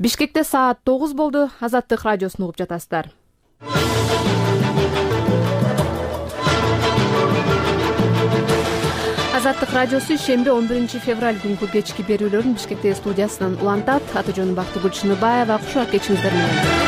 Бишкекте саат 9 болду. Азаттык радиосун угуп жатасыздар. Азаттык радиосу шемби 11 февраль күнкү кечки берүүлөрүн Бишкектеги студиясынан улантат. Атыжон Бактыгүл Чыныбаева, кушуп кетишиңиздер менен.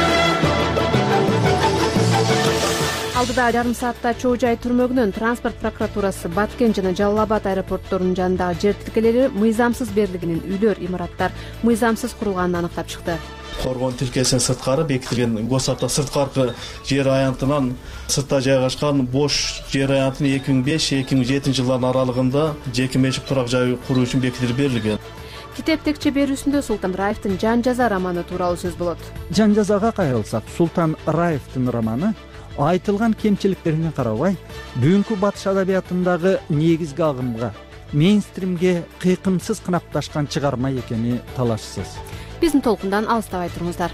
Алдыда жарым саатта чоо жай түрмөгүнөн транспорт прокуратурасы Баткен жана Жалал Абад аэропортторунун жанындагы жер тилкелери мыйзамсыз берилгенин, үйлөр, имараттар мыйзамсыз курулганын аныктап чыкты. Коргон тилкесинин сырткары бекитилген госапта сырткаркы жер аянтынан сыртта жайгашкан бош жер аянтын 2005-2007 жылдардын аралыгында жеке менчик турак жай куруу үчүн бекитилип берилген. Китеп текче берүүсүндө Султан Раевдин Жан жаза романы тууралуу сөз болот. Жан жазага кайрылсак, Султан Раевдин романы айтылган кемчиликтерине карабай, бүгүнкү батыш адабиятындагы негизги агымга, мейнстримге кыйкымсыз кынапташкан чыгарма экени талашсыз. Биздин толкундан алыстабай туруңуздар.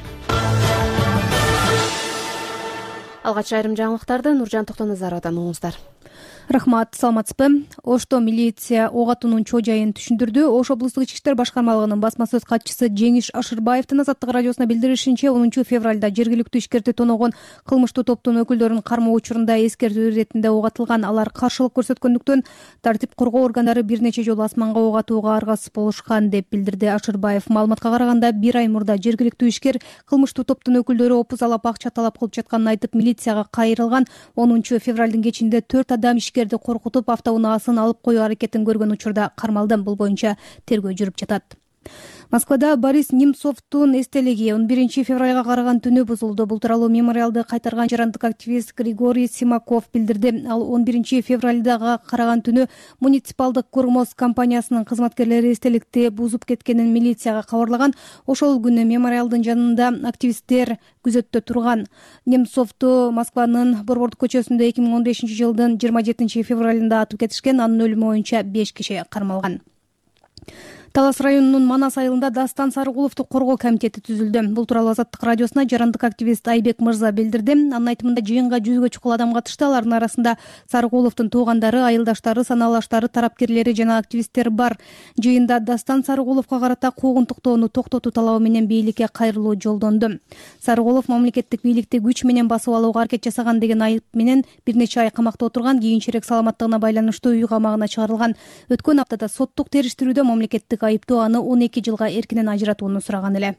Алгач айрым жаңылыктарды Нуржан Токтоназаровдон угуңуздар. Рахмат, саламатсызбы? Ошто милиция ок атуунун чоо жайын түшүндүрдү. Ош облустук ички иштер башкармалыгынын басма сөз катчысы Жеңиш Ашырбаевдин Азаттык радиосуна билдиришинче, 10 февралда жергиликтүү ишкерти тоногон кылмыштуу топтун өкүлдөрүн кармоо учурунда эскертүү иретинде ок атылган. Алар каршылык көрсөткөндүктөн тартип коргоо органдары бир нече жолу асманга ок атууга аргасыз болушкан деп билдирди Ашырбаев. Маалыматка караганда, 1 ай мурда жергиликтүү ишкер кылмыштуу топтун өкүлдөрү опуз алап акча талап кылып жатканын айтып, милицияга кайрылган. 10 февралдын кечинде 4 адам ишкерди коркутуп, автоунаасын алып коюу аракетин көргөн учурда кармалды. Бул боюнча тергөө жүрүп жатат. Москвада Борис Немцовдун эстелиги 11 февралга караган түнү бузулду. Бул тууралуу мемориалды кайтарган жарандык активист Григорий Симаков билдирди. Ал 11 февралга караган түнү муниципалдык Курмос компаниясынын кызматкерлери эстеликти бузуп кеткенин милицияга кабарлаган. Ошол күнү мемориалдын жанында активисттер күзөттө турган. Немцовду Москванын Борбордук көчөсүндө 2015 жылдын 27 февралында атып кетишкен. Анын өлүмү боюнча 5 киши кармалган. Талас районунун Манас айылында Дастан Сарыгуловду коргоо комитети түзүлдү. Бул тууралуу Азаттык радиосуна жарандык активист Айбек Мырза билдирди. Анын айтымында, жыйынга 100гө чукул адам катышты. Алардын арасында Сарыгуловдун туугандары, айылдаштары, санаалаштары, тарапкерлери жана активисттер бар. Жыйында Дастан Сарыгуловго карата куугунтуктоону токтотуу талабы менен бийликке кайрылуу жолдонду. Сарыгулов мамлекеттик бийликти күч менен басып алууга аракет жасаган деген айып менен бир нече ай камакта отурган. Кийинчерээк саламаттыгына байланыштуу үй камагына чыгарылган. Өткөн аптада соттук териштирүүдө мамлекеттик айыптуу аны 12 жылга эркинен ажыратууну сураган эле.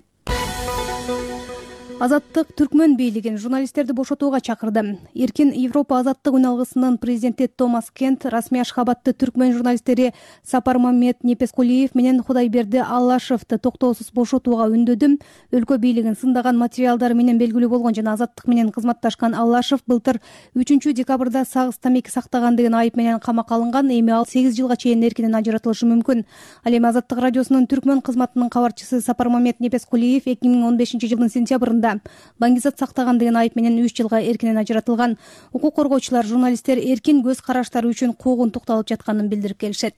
Азаттык Түркмөн бийлигин журналисттерди бошотууга чакырды. Эркин Европа азаттык үн алгысынын президенти Томас Кент расмий Ашхабадты түркмөн журналисттери Сапармамет Непескулиев менен Кудайберди Аллашевди токтоосуз бошотууга үндөдү. Өлкө бийлигин сындаган материалдар менен белгилүү болгон жана азаттык менен кызматташкан Аллашев былтыр 3 декабрда сагыз тамеки сактаган деген айып менен камакка алынган. Эми ал 8 жылга чейин эркинен ажыратылышы мүмкүн. Ал эми Азаттык радиосунун түркмөн кызматынын кабарчысы Сапармамет Непескулиев 2015 жылдын сентябрында баңгизат сактаган деген айып менен 3 жылга эркинен ажыратылган. Укук коргоочулар журналисттер эркин көз караштары үчүн куугунтукталып жатканын билдирип келишет.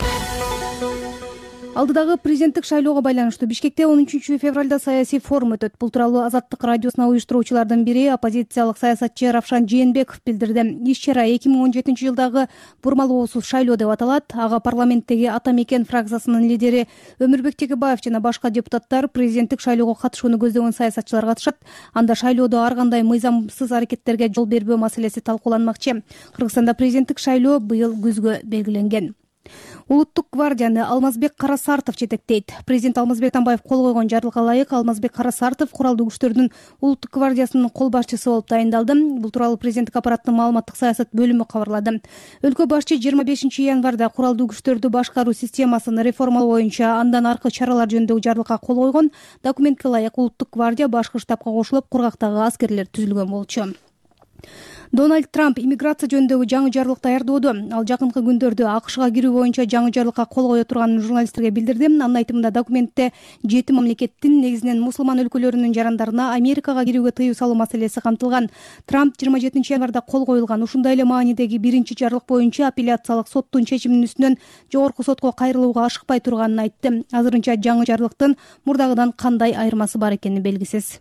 Алдыдагы президенттик шайлоого байланыштуу Бишкекте 13 февралда саясий форум өтөт. Бул тууралуу Азаттык радиосуна уюштуруучулардын бири, оппозициялык саясатчы Равшан Жээнбеков билдирди. Иш-чара 2017 жылдагы бурмалоосуз шайлоо деп аталат. Ага парламенттеги Ата Мекен фракциясынын лидери Өмүрбек Текебаев жана башка депутаттар, президенттик шайлоого катышууну көздөгөн саясатчылар катышат. Анда шайлоодо ар кандай мыйзамсыз аракеттерге жол бербөө маселеси талкууланмакчы. Кыргызстанда президенттик шайлоо быйыл күзгө белгиленген. Улуттук гвардияны Алмазбек Карасартов жетектейт. Президент Алмазбек Атамбаев кол койгон жарлыкка ылайык Алмазбек Карасартов куралдуу күчтөрдүн улуттук гвардиясынын кол башчысы болуп дайындалды. Бул тууралуу президенттик аппараттын маалыматтык саясат бөлүмү кабарлады. Өлкө башчы 25 январда куралдуу күчтөрдү башкаруу системасын реформалоо боюнча андан аркы чаралар жөнүндөгү жарлыкка кол койгон. Документке ылайык улуттук гвардия башкы штабка кошулуп, кургактагы аскерлер түзүлгөн болчу. Дональд Трамп иммиграция жөнүндөгү жаңы жарлык даярдоодо. Ал жакынкы күндөрдө АКШга кирүү боюнча жаңы жарлыкка кол кое турганын журналисттерге билдирди. Анын айтымында, документте 7 мамлекеттин, негизинен мусулман өлкөлөрүнүн жарандарына Америкага кирүүгө тыюу салуу маселеси камтылган. Трамп 27 январда кол коюлган ушундай эле маанидеги биринчи жарлык боюнча апелляциялык соттун чечиминин үстүнөн жогорку сотко кайрылууга ашыкпай турганын айтты. Азырынча жаңы жарлыктын мурдагыдан кандай айырмасы бар экени белгисиз.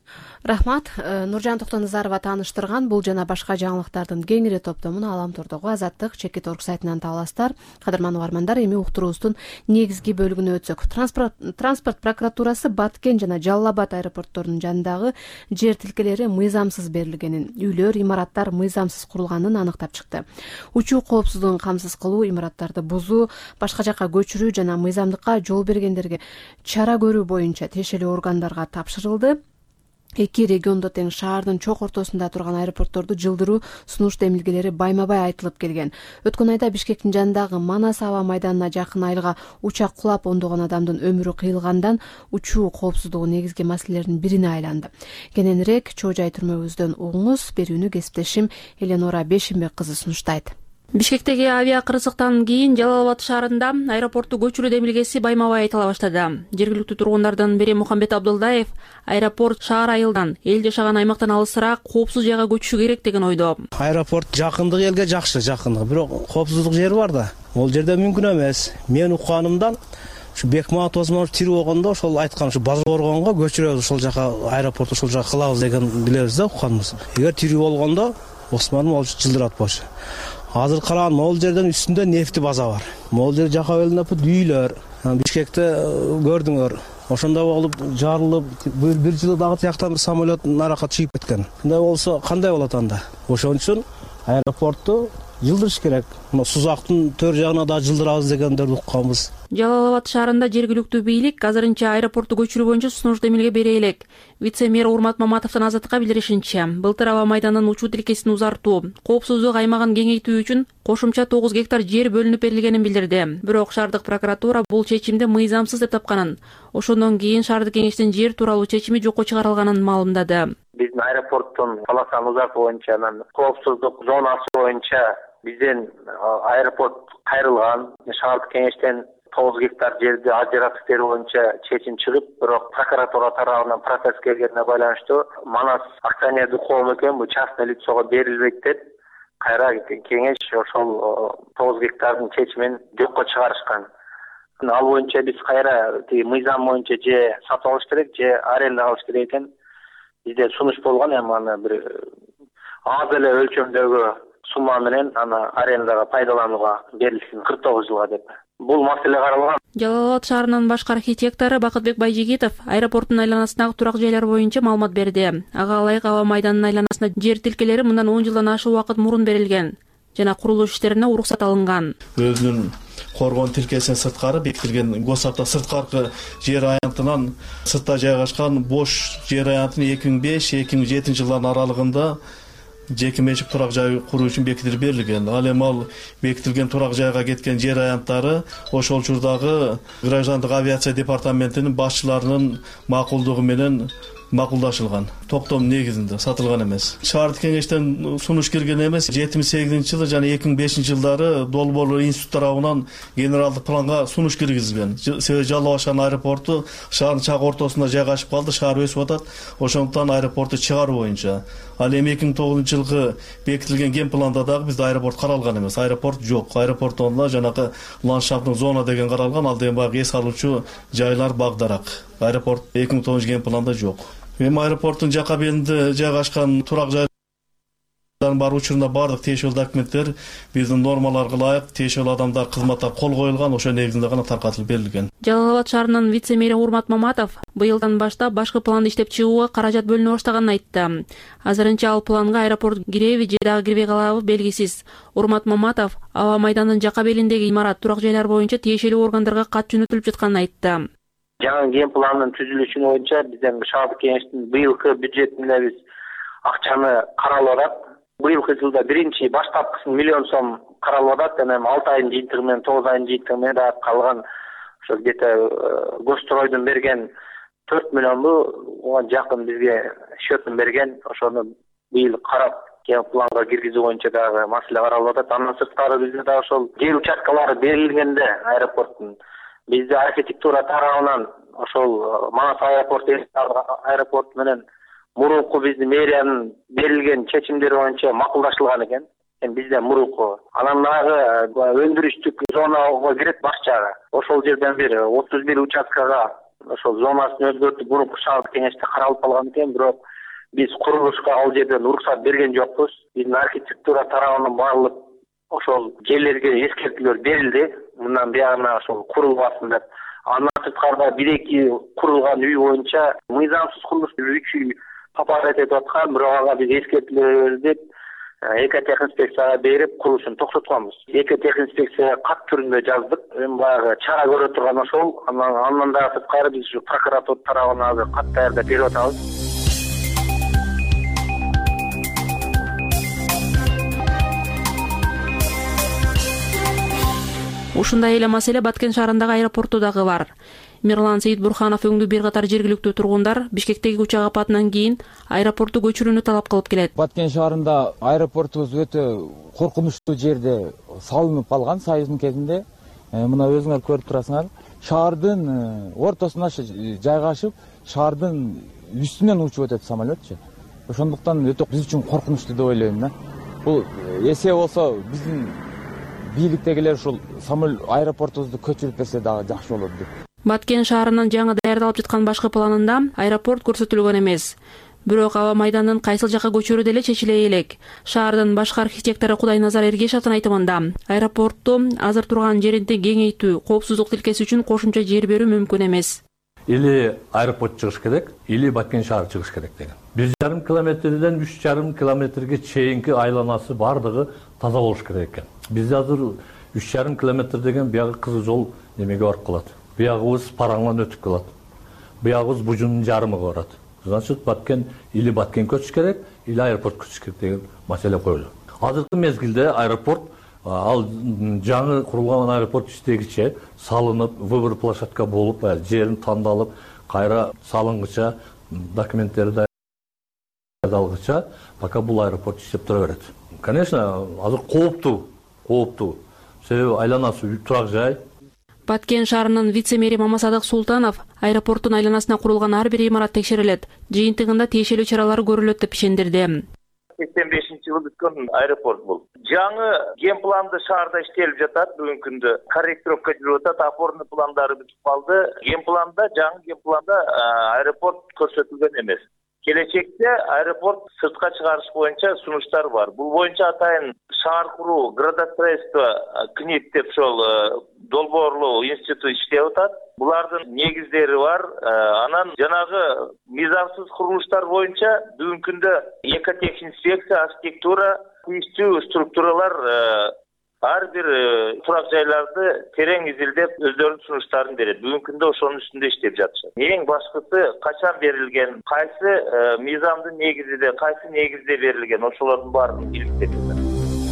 Рахмат. Нуржан Токтоназарова тааныштырган бул жана башка жаңылыктардын кеңири топтомун Аламтордогу Азаттык Чекит.org сайтынан таба аласыздар. Кадырман угармандар, эми уктуруубуздун негизги бөлүгүнө өтсөк. Транспорт прокуратурасы Баткен жана Жалал Абад аэропортторунун жанындагы жер тилкелери мыйзамсыз берилгенин, үйлөр, имараттар мыйзамсыз курулганын аныктап чыкты. Учуу коопсуздугун камсыз кылуу, имараттарды бузуу, башка жакка көчүрүү жана мыйзамдыкка жол бергендерге чара көрүү боюнча тиешелүү органдарга тапшырылды. Эки региондо тең шаардын чок ортосунда турган аэропортторду жылдыруу сунуш демилгелери байма-бай айтылып келген. Өткөн айда Бишкектин жанындагы Манас аба майданына жакын айылга учак кулап ондогон адамдын өмүрү кыйылгандан учуу коопсуздугу негизги маселелердин бирине айланды. Кененирээк Чоо Жай түрмөбүздөн угуңуз. Берүүнү кесиптешим Эленора Бешимбек кызы сунуштайт. Бишкектеги авиа кырсыктан кийин Жалал Абад шаарында аэропортту көчүрүү демилгеси байма-бай айтыла баштады. Жергиликтүү тургундардын бири Мухамбет Абдулдаев аэропорт шаар айылдан, эл жашаган аймактан алысыраак коопсуз жайга көчүшү керек деген ойдо. Аэропорт жакындыгы элге жакшы, бирок коопсуздук жери бар да. Ол жерде мүмкүн эмес. Мен укканымдан ушу Бекмамат Осмонов тирүү болгондо ошол айткан ушу Базар Оргонго көчүрөбүз, ошол жака аэропортту ошол жака кылабыз деген билебиз да, укканбыз. Эгер тирүү болгондо Осмонов ол жылдырат болчу. Азыр караган могул жердин үстүндө нефти база бар. Могул жер жака бөлүнүп үйлөр. Бишкекте көрдүңөр. Ошондой болуп жарылып, бир жылы дагы тияктан бир самолет наракка чыгып кеткен. Мындай болсо кандай болот анда? Ошон үчүн аэропортту жылдырыш керек. Сузактын төр жагына да жылдырабыз дегендерди укканбыз. Жалал Абад шаарында жергиликтүү бийлик азырынча аэропортту көчүрүү боюнча сунуш демилге бере элек. Вице-мэр Урмат Маматовдун Азаттыкка билдиришинче, былтыр аба майданынын учуу тилкесин узартуу, коопсуздук аймагын кеңейтүү үчүн кошумча 9 гектар жер бөлүнүп берилгенин билдирди. Бирок шаардык прокуратура бул чечимди мыйзамсыз деп тапканын, ошондон кийин шаардык кеңештин жер тууралуу чечими жокко чыгарылганын маалымдады. Биздин аэропорттун полосаны узартуу боюнча, коопсуздук зонасы боюнча бизден аэропорт кайрылган, шаардык кеңештен 9 гектар жерди ажыратып берүү боюнча чечим чыгып, бирок прокуратура тарабынан процесс келгенине байланыштуу Манас акционердик коом экен бул частный лицого берилбейт деп кайра кеңеш ошол 9 гектардын чечимин жокко чыгарышкан. Ал боюнча биз кайра мыйзам боюнча же сатып алыш керек, же аренда алыш керек экен. Бизде сунуш болгон, эми аны бир аз эле өлчөмдөгү сумма менен аны арендага пайдаланууга берилсин 49 жылга деп. Бул маселе каралган. Жалал Абад шаарынын башкы архитектору Бакытбек Байжигитов аэропорттун айланасындагы турак жайлар боюнча маалымат берди. Ага ылайык аба майданынын айланасына жер тилкелери мындан 10 жылдан ашык убакыт мурун берилген жана курулуш иштерине уруксат алынган. Өзүнүн коргон тилкесинен сырткары бекитилген госапта сырткаркы жер аянтынан сыртта жайгашкан бош жер аянтын 2005-2007 жылдардын аралыгында жеке менчик турак жай куруу үчүн бекитилип берилген. Ал эми ал бекитилген турак жайга кеткен жер аянттары ошол учурдагы граждандык авиация департаментинин башчыларынын макулдугу менен макулдашылган. Токтом негизинде сатылган эмес. Шаардык кеңештен сунуш келген эмес. 78-жылы жана 2005 жылдары долбоорлор институт тарабынан генералдык планга сунуш киргизилген. Себеби Жалал Абад шаарынын аэропорту шаардын чак ортосунда жайгашып калды, шаар өсүп атат. Ошондуктан аэропорту чыгаруу боюнча. Ал эми 2009-жылкы бекитилген ген планда дагы бизде аэропорт каралган эмес. Аэропорт жок. Аэропортунда жанагы ландшафттык зона деген каралган, ал деген баягы эс алуучу жайлар багдарак. Аэропорт 2009 ген планда жок. Эми аэропорттун жака бетинде жайгашкан турак жайлардын бар учурунда бардык тиешелүү документтер биздин нормаларга ылайык тиешелүү адамдар кызматка кол коюлган, ошол негизинде гана таркатылып берилген. Жалал Абад шаарынын вице-мэри Урмат Маматов быйылдан баштап башкы планды иштеп чыгууга каражат бөлүнө баштаганын айтты. Азырынча ал планга аэропорт киреби же дагы кирбей калабы белгисиз. Урмат Маматов аба майданынын жака белиндеги имарат, турак жайлар боюнча тиешелүү органдарга кат жөнөтүлүп жатканын айтты. Жаңы ген планын түзүлүшүнө боюнча бизден шаардык кеңештин быйылкы бюджетинде биз акчаны каралып атат. Быйылкы жылда биринчи баштапкысын 1 миллион сом каралып атат. Эми 6 айдын жыйынтыгы менен 9 айдын жыйынтыгы менен да калган ошо где-то гостройдун берген 4 миллионду ага жакын бизге счетун берген. Ошону быйыл карап ген планга киргизүү боюнча дагы маселе каралып атат. Андан сырткары бизде да ошол жер участкалары берилгенде аэропорттун бизде архитектура тарабынан ошол Манас аэропорт менен мурунку биздин мэриянын берилген чечимдери боюнча макулдашылган экен. Эми бизде мурунку анан дагы өндүрүштүк зонага кирет баш жагы. Ошол жерден бир 31 участкага ошол зонасын өзгөртүп мурунку шаардык кеңеште каралып калган экен, бирок биз курулушка ал жерден уруксат берген жокпуз. Биздин архитектура тарабынан баарлык ошол жерлерге эскертүүлөр берилди. Мындан буягына ошол курулбасын деп. Андан сырткары бир-эки курулган үй боюнча мыйзамсыз курулуш 3 үй папарат этип аткан, бирок ага биз эскертүүлөр бердик. Экотехинспекцияга берип курулушун токтотконбуз. Экотехинспекцияга кат түрүндө жаздык. Эми баягы чара көрө турган ошол. Андан да сырткары биз ушу прокуратура тарабынан азыр кат даярдап берип атабыз. Ушундай эле маселе Баткен шаарындагы аэропорту дагы бар. Мирлан Сейитбурханов өңдүү бир катар жергиликтүү тургундар Бишкектеги учак апатынан кийин аэропорту көчүрүүнү талап кылып келет. Баткен шаарында аэропортубуз өтө коркунучтуу жерде салынып калган Союздун кезинде. Мына өзүңөр көрүп турасыңар. Шаардын ортосуна жайгашып, шаардын үстүнөн учуп өтөт самолетчу. Ошондуктан өтө биз үчүн коркунучтуу деп ойлойм да. Бул эсе болсо биздин бийликтегилер ушул аэропортубузду көчүрүп берсе дагы жакшы болот деп. Баткен шаарынын жаңы даярдалып жаткан башкы планында аэропорт көрсөтүлгөн эмес. Бирок аба майданын кайсыл жакка көчүрүү деле чечиле элек. Шаардын башкы архитектору Кудайназар Эргешовдун айтымында, аэропортту азыр турган жеринде кеңейтүү, коопсуздук тилкеси үчүн кошумча жер берүү мүмкүн эмес. Или аэропорт чыгыш керек, или Баткен шаары чыгыш керек деген. 1,5 километрден 3,5 километрге чейинки айланасы бардыгы таза болуш керек экен. Бизде азыр 3,5 километр деген биягы кызыл жол немеге барып калат. Биягыбыз Параңдан өтүп калат. Биягыбыз Бужунун жарымыга барат. Значит, Баткен или Баткен көчүш керек, или аэропорт көчүш керек деген маселе коюлду. Азыркы мезгилде аэропорт ал жаңы курулган аэропорт иштегиче салынып, выбор площадка болуп, жерин тандалып, кайра салынгыча, документтери даярдалгыча, пока бул аэропорт иштеп тура берет. Конечно, азыр кооптуу. Себеби айланасы турак жай. Баткен шаарынын вице-мэри Мамасадык Султанов аэропорттун айланасына курулган ар бир имарат текшерилет, жыйынтыгында тиешелүү чаралар көрүлөт деп ишендирди. 85-жылы бүткөн аэропорт бул. Жаңы ген планды шаарда иштелип жатат, бүгүнкү күндө корректировка жүрүп атат, опорный пландары бүтүп калды. Жаңы ген планда аэропорт көрсөтүлгөн эмес. Келечекте аэропорт сыртка чыгарыш боюнча сунуштар бар. Бул боюнча атайын шаар куруу, градостроительство КНИП деп ошол долбоорлоо институту иштеп атат. Булардын негиздери бар. Анан жанагы мыйзамсыз курулуштар боюнча бүгүнкү күндө экотехинспекция, архитектура, тийиштүү структуралар ар бир турак жайларды терең изилдеп өздөрүнүн сунуштарын берет. Бүгүнкү күндө ошонун үстүндө иштеп жатышат. Эң башкысы качан берилген, кайсы мыйзамдын негизинде, кайсы негизде берилген, ошолордун баарын иликтеп жатат.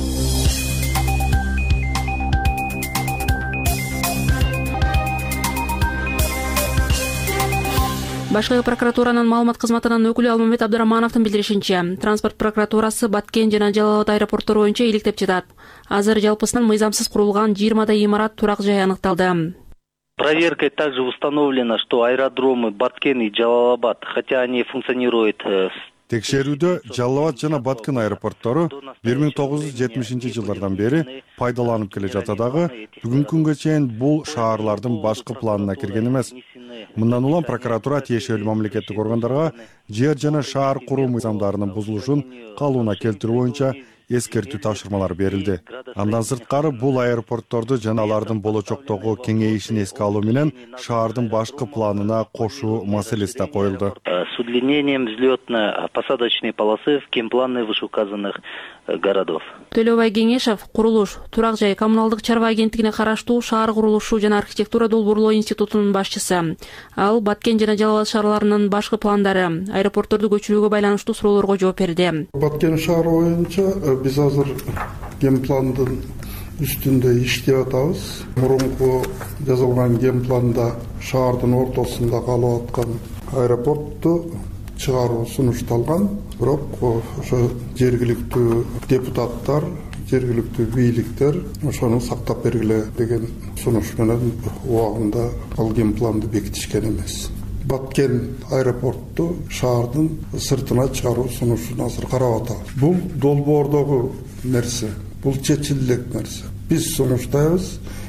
Башкы прокуратуранын маалымат кызматынын өкүлү Алмамет Абдырамановдун билдиришинче, транспорт прокуратурасы Баткен жана Жалал Абад аэропорттору боюнча иликтеп жатат. Азыр жалпысынан мыйзамсыз курулган 20 имарат турак жай аныкталды. Проверкой также установлено, что аэродромы Баткен и Жалал Абад, хотя они функционируют Текшерүүдө Жалал Абад жана Баткен аэропорттору 1970-жылдардан бери пайдаланып келе жатса дагы, бүгүнкү күнгө чейин бул шаарлардын башкы планына кирген эмес. Мындан улам прокуратура тиешелүү мамлекеттик органдарга жер жана шаар куруу мыйзамдарынын бузулушун калууна келтирүү боюнча эскертүү тапшырмалар берилди. Андан сырткары бул аэропортторду жана алардын болочоктогу кеңейишин эске алуу менен шаардын башкы планына кошуу маселеси да коюлду. С удлинением взлетно-посадочной полосы в генпланы вышеуказанных городов. Төлөбай Кеңешев курулуш, турак жай, коммуналдык чарба агенттигине караштуу шаар курулушу жана архитектура долбоорлоо институтунун башчысы. Ал Баткен жана Жалал Абад шаарларынын башкы пландары, аэропортторду көчүрүүгө байланыштуу суроолорго жооп берди. Баткен шаары боюнча биз азыр генпландын үстүндө иштеп атабыз. Мурунку жазылган генпланда шаардын ортосунда калып аткан аэропортту чыгаруу сунушталган, бирок ошо жергиликтүү депутаттар, жергиликтүү бийликтер ошону сактап бергиле деген сунуш менен убагында ал генпланды бекитишкен эмес. Баткен аэропортту шаардын сыртына чыгаруу сунушун азыр карап атабыз. Бул долбоордогу нерсе, бул чечиле элек нерсе. Биз сунуштайбыз,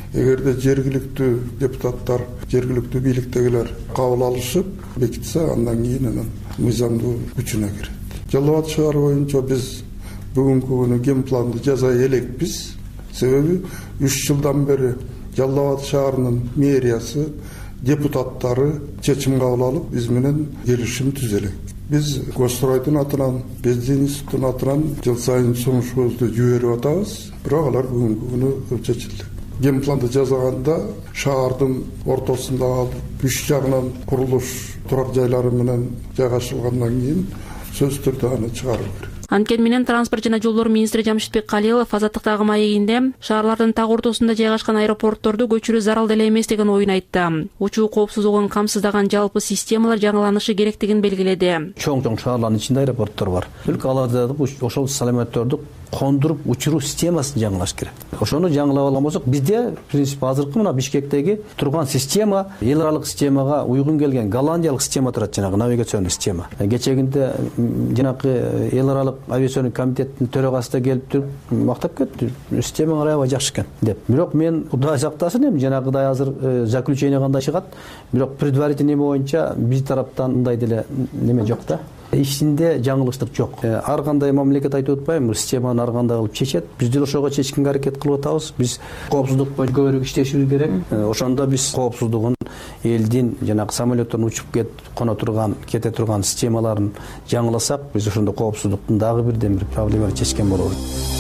эгерде жергиликтүү депутаттар, жергиликтүү бийликтегилер кабыл алышып бекитсе, андан кийин анан мыйзамдуу күчүнө кирет. Жалал Абад шаары боюнча биз бүгүнкү күнү генпланды жасай элекпиз. Себеби 3 жылдан бери Жалал Абад шаарынын мэриясы, депутаттары чечим кабыл алып, биз менен келишим түзө элек. Биз Госстройдун атынан, Бензин институтунун атынан жыл сайын сунушубузду жиберип атабыз, бирок алар бүгүнкү күнү чечилди. Генпланды жасаганда шаардын ортосунда 3 жагынан курулуш турак жайлары менен жайгашылгандан кийин сөзсүз түрдө аны чыгаруу керек. Анткени менен транспорт жана жолдор министри Жамшитбек Калилов Азаттыктагы маегинде шаарлардын так ортосунда жайгашкан аэропортторду көчүрүү зарыл деле эмес деген оюн айтты. Учуу коопсуздугун камсыздаган жалпы системалар жаңыланышы керектигин белгиледи. Чоң шаарлардын ичинде аэропорттор бар. Аларда ошол самолеттерди кондуруп учуруу системасын жаңылаш керек. Ошону жаңылап алган болсок, бизде принцип азыркы мына Бишкектеги турган система эл аралык системага уйгун келген голландиялык система турат, жанагы навигационный система. Кечегинде жанагы эл аралык авиационный комитеттин төрагасы да келип туруп мактап кетти. Система аябай жакшы экен деп. Бирок мен Кудай сактасын, эми жанагыдай азыр заключение кандай чыгат. Бирок предварительный боюнча биз тараптан мындай деле неме жок да. Ичинде жаңылыштык жок. Ар кандай мамлекет айтып атпайбы, системаны ар кандай кылып чечет. Биз деле ошого чечкенге аракет кылып атабыз. Биз коопсуздук боюнча көбүрөөк иштешибиз керек. Ошондо биз коопсуздугун элдин жанагы самолеттон учуп кете турган системаларын жаңыласак, биз ошондо коопсуздуктун дагы бирден бир проблеманы чечкен болобуз.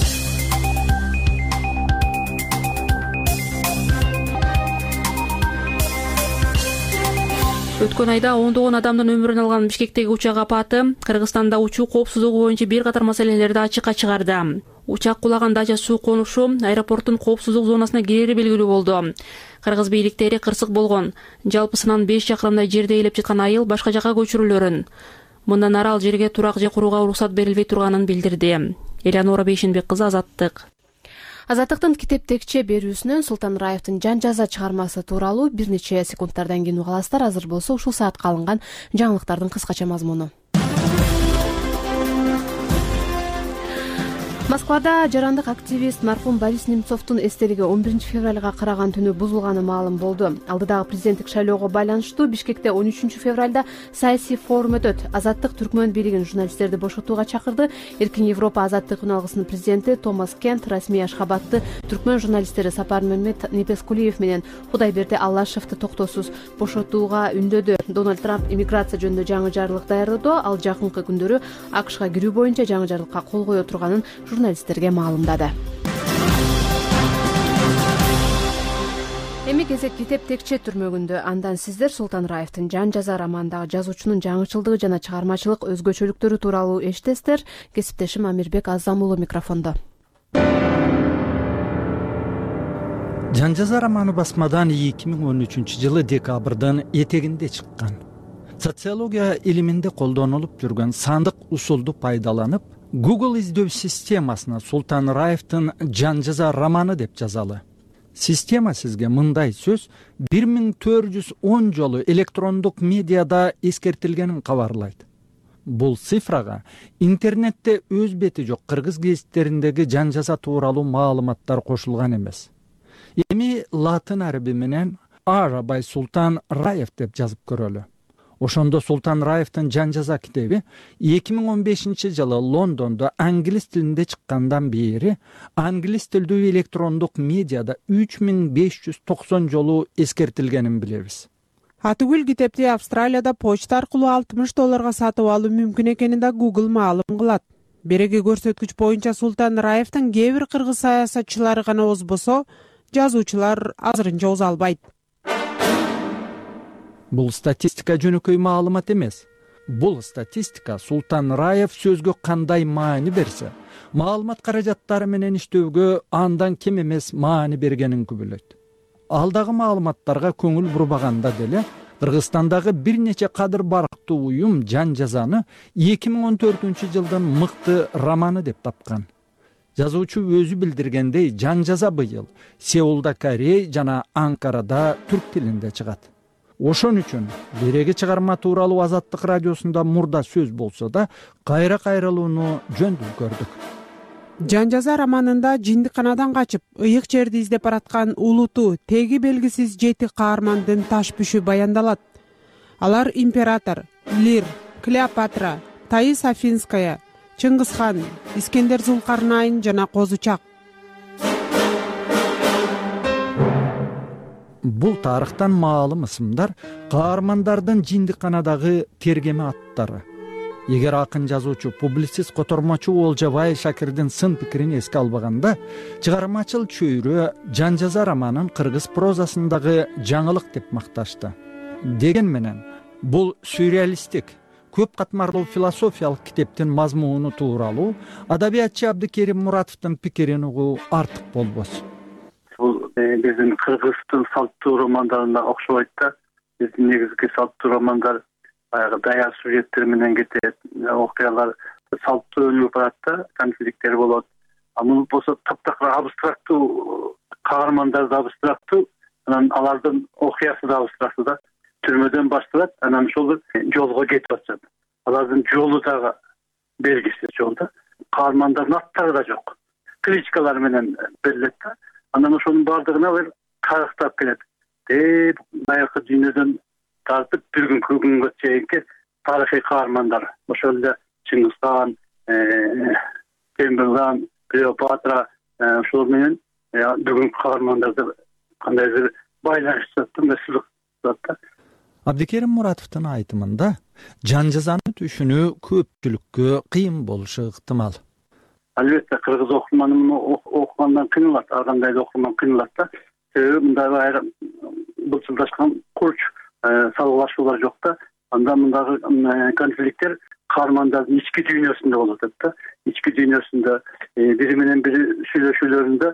Өткөн айда ондогон адамдын өмүрүн алган Бишкектеги учак апаты Кыргызстанда учуу коопсуздугу боюнча бир катар маселелерди ачыкка чыгарды. Учак кулаган Дача суу конушу аэропорттун коопсуздук зонасына кирери белгилүү болду. Кыргыз бийликтери кырсык болгон жалпысынан 5 чакырымдай жерде ээлеп жаткан айыл башка жакка көчүрүлөрүн, мындан ары ал жерге турак же курууга уруксат берилбей турганын билдирди. Элеонора Бейшенбек кызы, Азаттык. Азаттыктын китептекче берүүсүнөн Султан Раевдин Жан жаза чыгармасы тууралуу бир нече секундтардан кийин угаласыздар. Азыр болсо ушул саатка алынган жаңылыктардын кыскача мазмуну. Москвада жарандык активист мархум Борис Немцовдун эстелиги 11 февралга караган түнү бузулганы маалым болду. Алдыдагы президенттик шайлоого байланыштуу Бишкекте 13 февралда саясий форум өтөт. Азаттык Түркмөн бийлигин журналисттерди бошотууга чакырды. Эркин Европа азаттык үналгысынын президенти Томас Кент расмий Ашхабадты Түркмөн журналисттери Сапар Мемет Непескулиев менен Кудайберди Аллашевди токтоосуз бошотууга үндөдү. Дональд Трамп иммиграция жөнүндө жаңы жарлык даярдоодо, ал жакынкы күндөрү АКШга кирүү боюнча жаңы жарлыкка кол кое турганын журналисттерге маалымдады. Эми кезек китептекче түрмөгүндө. Андан сиздер Султан Раевдин Жан жаза романындагы жазуучунун жаңычылдыгы жана чыгармачылык өзгөчөлүктөрү тууралуу эчтесиздер. Кесиптешим Амирбек Азам уулу микрофондо. Жан жаза романы басмадан 2013-жылы декабрдын этегинде чыккан. Социология илиминде колдонулуп жүргөн сандык усулду пайдаланып, Google издөө системасына Султан Раевдин Жан жаза романы деп жазалы. Система сизге мындай сөз 1410 жолу электрондук медиада эскертилгенин кабарлайт. Бул цифрага интернетте өз бети жок кыргыз гезиттериндеги жан жаза тууралуу маалыматтар кошулган эмес. Эми латын арабы менен Арабай Султан Раев деп жазып көрөлү. Ошондо Султан Раевдин Жан жаза китеби 2015-жылы Лондондо англис тилинде чыккандан бери англис тилдүү электрондук медиада 3590 жолу эскертилгенин билебиз. Атүгүл китепти Австралияда почта аркылуу $60 сатып алуу мүмкүн экенин да Google маалым кылат. Береги көрсөткүч боюнча Султан Раевдин кээ бир кыргыз саясатчылары гана озбосо, жазуучулар азырынча оза албайт. Бул статистика жөнөкөй маалымат эмес. Бул статистика Султан Раев сөзгө кандай маани берсе, маалымат каражаттары менен иштөөгө андан кем эмес маани бергенин күбөлөйт. Алдагы маалыматтарга көңүл бурбаганда деле Кыргызстандагы бир нече кадыр барктуу уюм Жан жазаны 2014-жылдын мыкты романы деп тапкан. Жазуучу өзү билдиргендей, Жан жаза быйыл Сеулда корей жана Анкарада түрк тилинде чыгат. Ошон үчүн береги чыгарма тууралуу Азаттык радиосунда мурда сөз болсо да, кайра кайрылууну жөндүү көрдүк. Жан жаза романында жиндиканадан качып ыйык жерди издеп бараткан улуту теги белгисиз 7 каармандын таш бүшү баяндалат. Алар император, Лир, Клеопатра, Таис Афинская, Чыңгызхан, Искендер Зулкарнайн жана Козучак. Бул тарыхтан маалым ысымдар каармандардын жиндиканадагы тергеме аттары. Эгер акын жазуучу, публицист, котормочу Олжобай Шакирдин сын пикирин эске албаганда, чыгармачыл чөйрө Жан жаза романын кыргыз прозасындагы жаңылык деп макташты. Деген менен бул сюрреалисттик, көп катмарлуу философиялык китептин мазмуну тууралуу адабиятчы Абдыкерим Муратовдун пикирин угуу артык болбос. Бул биздин кыргыздын салттуу романдарына окшобойт да. Биздин негизги салттуу романдар баягы даяр сюжеттер менен кетет, окуялар салттуу өнүгүп барат да, конфликттер болот. Мун болсо таптакыр абстрактуу каармандар да абстрактуу, анан алардын окуясы да абстрактуу да. Түрмөдөн башталат, анан ошол жолго кетип атышат. Алардын жолу дагы белгисиз жол да. Каармандардын аттары да жок. Кличкалар менен берилет да. Анан ошонун баардыгына бир тарыхтап келет. Баягы дүйнөдөн тартып бир күнгө чейинки тарыхый каармандар. Ошол эле Чыңгызхан, Темирхан, Клеопатра, ошол менен бүгүнкү каармандарды кандайдыр байланыштырат да. Абдыкерим Муратовдун айтымында жан жазаны түшүнүү көпчүлүккө кыйын болушу ыктымал. Албетте кыргыз окурманы окугандан кыйналат, ар кандай окурман кыйналат да. Себеби мындай айрым былчылдашкан курч салгылашуулар жок да. Анда мындагы конфликттер каармандардын ички дүйнөсүндө болуп атат да. Ички дүйнөсүндө бири менен бири сүйлөшүүлөрүндө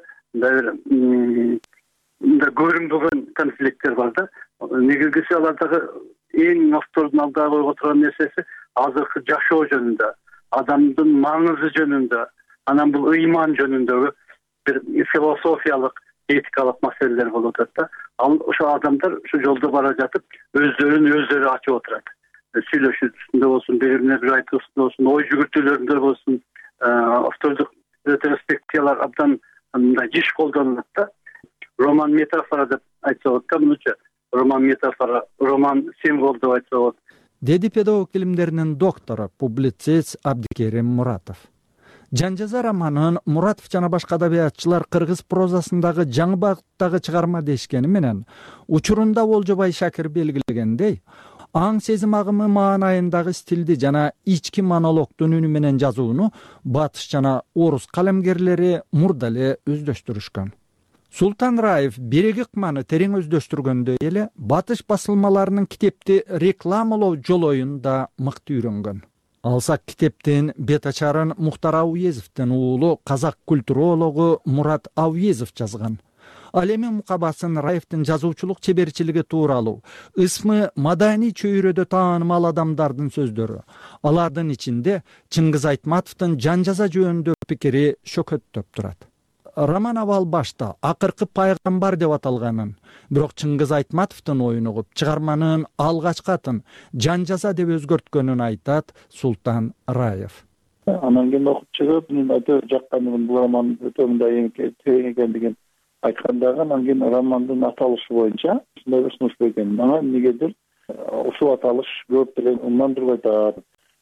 мындай көрүнбөгөн конфликттер бар да. Негизгиси алардагы эң автордун алдыга койго турган нерсеси азыркы жашоо жөнүндө, адамдын маңызы жөнүндө, анан бул ыйман жөнүндөгү бир философиялык, этикалык маселелер болуп атат да. Ал ошо адамдар ошо жолдо бара жатып өздөрүн өзлөрү ачып отурат. Сүйлөшүүсүндө болсун, бири-бирине бир айтуусунда болсун, ой жүгүртүүлөрүндө болсун, автордук ретроспекциялар абдан мындай жиш колдонулат да. Роман метафора деп айтса болот да, мынча. Роман метафора, роман символ деп айтса болот. Деди педагог илимдеринин доктору, публицист Абдыкерим Муратов. Жан жаза романын Муратов жана башка адабиятчылар кыргыз прозасындагы жаңы багыттагы чыгарма дешкени менен, учурунда Олжобай Шакир белгилегендей, аң сезим агымы маанайындагы стилди жана ички монологдун үнү менен жазууну батыш жана орус калемгерлери мурда эле өздөштүрүшкөн. Султан Раев береги ыкманы терең өздөштүргөндөй эле батыш басылмаларынын китепти рекламалоо жолоюн да мыкты үйрөнгөн. Алсак китептин бет ачарын Мухтар Ауезовдун уулу казак культурологу Мурат Ауезов жазган. Ал эми мукабасын Раевдин жазуучулук чеберчилиги тууралуу ысмы маданий чөйрөдө таанымал адамдардын сөздөрү. Алардын ичинде Чыңгыз Айтматовдун жан жаза жөнүндө пикири шөкөттөп турат. Роман абал башта акыркы пайгамбар деп аталганын, бирок Чыңгыз Айтматовдун оюн угуп, чыгарманын алгачкы атын жан жаза деп өзгөрткөнүн айтат Султан Раев. Анан кийин окуп чыгып, мен өтө жаккандыгын, бул роман өтө мындай терең экендигин айткандагы, анан кийин романдын аталышы боюнча ушундай бир сунуш берген. Анан эмнегедир ушул аталыш көп деле умандырбай атат.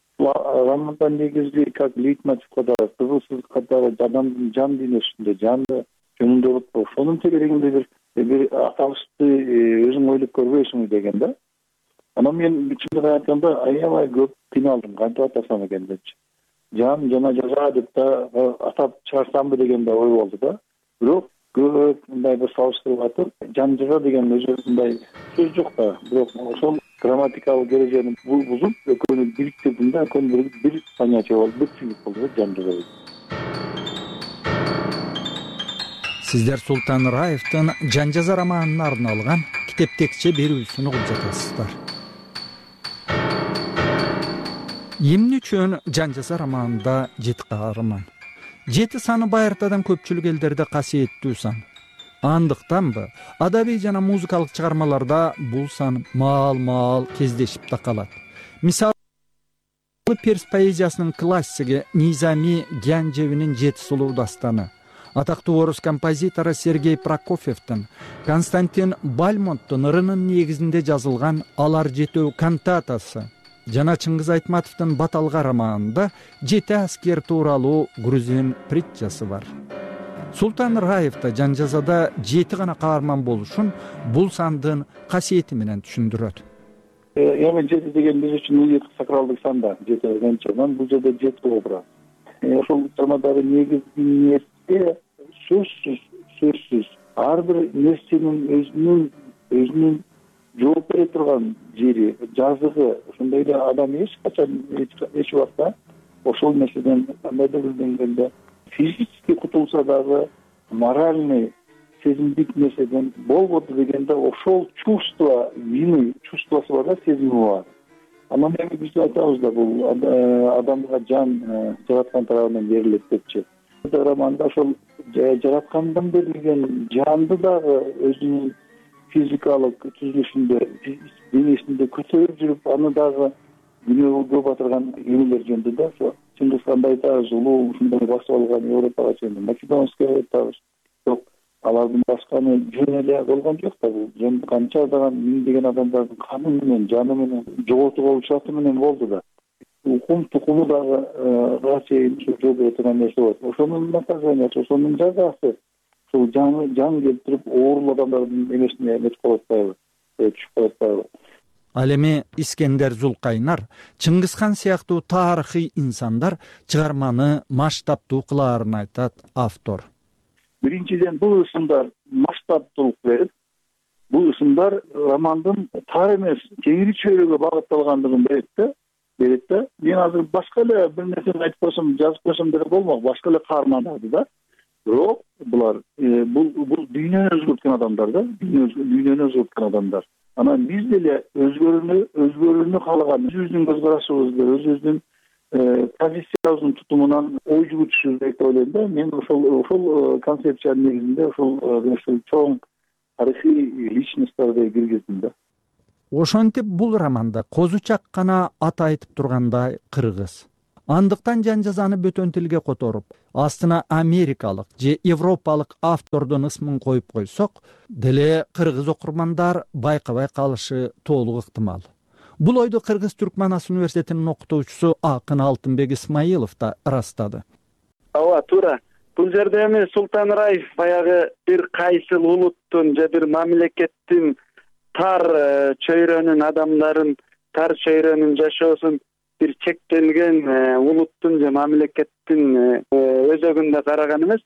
Романда негизги как лейтмотивка да, кызыксыздыкка да, адамдын жан дүйнөсүндө, жанды жөнүндө болуп, ошонун тегерегинде бир аталышты өзүң ойлоп көрбөйсүң деген да. Анан мен чындыгын айтканда аябай көп кыйналдым, кантип атасам экен депчи. Жан жана жаза деп да атап чыгарсамбы деген да ой болду да. Бирок көп мындай бир салыштырып атып, жан жаза деген өзү мындай сөз жок да. Бирок ошол грамматикалык эрежени бузуп, экөөнү бириктирдим да, экөөнү бир понятие болду, бир түшүнүк болду жан жаза. Сиздер Султан Раевдин жан жаза романына арналган китептекче берүүсүн угуп жатасыздар. Эмне үчүн жан жаза романында 7 каарман? 7 саны байыртадан көпчүлүк элдерде касиеттүү сан. Андыктанбы, адабий жана музыкалык чыгармаларда бул сан маал-маал кездешип да калат. Мисалы Жалпы перс поэзиясынын классиги Низами Гянжевинин 7 сулуу дастаны, атактуу орус композитору Сергей Прокофьевдин, Константин Бальмонттун ырынын негизинде жазылган Алар жетөө кантатасы жана Чыңгыз Айтматовдун Баталга романында 7 аскер тууралуу грузин притчасы бар. Султан Раев да Жанжазада 7 гана каарман болушун бул сандын касиети менен түшүндүрөт. Эми 7 деген биз үчүн уюк сакралдык сан да, 7 менчен бул жерде 7 образ. Ошол драмадагы негизги нерсе сөзсүз ар бир нерсенин өзүнүн жооп бере турган жери, жазыгы, ошондой эле адам эч качан эч убакта ошол нерседен кандайдыр бир деңгээлде физически кутулса дагы моральный сезимдик нерседен болбоду дегенде ошол чувство вины, чувствосы бар да, сезими бар. Анан эми биз айтабыз да, бул адамга жан жараткан тарабынан берилет депчи. Романда ошол жараткандан берилген жанды дагы өзүнүн физикалык түзүлүшүндө, денесинде көтөрүп жүрүп, аны дагы күнөөгө батырган эмелер жөнүндө да, ошо Чыңгыз Хандай айтабыз, улуу ушундай басып алган Европага чейин Македонская айтабыз. Бирок алардын басканы жөн эле болгон жок да, бул жөн канча миңдеген адамдардын каны менен, жаны менен, жоготууга учаты менен болду да. Укум тукуму дагы чейин жол бере турган нерсе болот. Ошонун наказаниясы, ошонун жазасы ушул жан келтирип оорулуу адамдардын эмесине эметип калып атпайбы, түшүп калып атпайбы. Ал эми Искендер Зулкайнар, Чыңгызхан сыяктуу тарыхый инсандар чыгарманы масштабтуу кылаарын айтат автор. Биринчиден бул ысымдар масштабтуулук берип, бул ысымдар романдын тар эмес, кеңири чөйрөгө багытталгандыгын берет да. Мен азыр башка эле бир нерсени айтып койсом, жазып койсом деле болмок, башка эле каармандарды да. Бирок булар бул дүйнөнү өзгөрткөн адамдар да, дүйнөнү өзгөрткөн адамдар. Анан биз деле өзгөрүүнү каалаган, өзүбүздүн көз карашыбызды, өзүбүздүн позициябыздын тутумунан ой жүгүртүшүбүз керек деп ойлойм да. Мен ошол концепциянын негизинде ошол чоң тарыхый личностторду киргиздим да. Ошентип бул романда козучак гана аты айтып тургандай кыргыз. Андыктан Жанжазаны бөтөн тилге которуп, астына америкалык же европалык автордун ысмын коюп койсок, деле кыргыз окурмандар байкабай калышы толук ыктымал. Бул ойду Кыргыз Түркманас университетинин окутуучусу Акын Алтынбек Исмаилов да ырастады. Ооба, туура. Бул жерде эми Султан Раев баягы бир кайсыл улуттун же бир мамлекеттин тар чөйрөнүн адамдарын, тар чөйрөнүн жашоосун бир чектелген улуттун же мамлекеттин өзөгүндө караган эмес,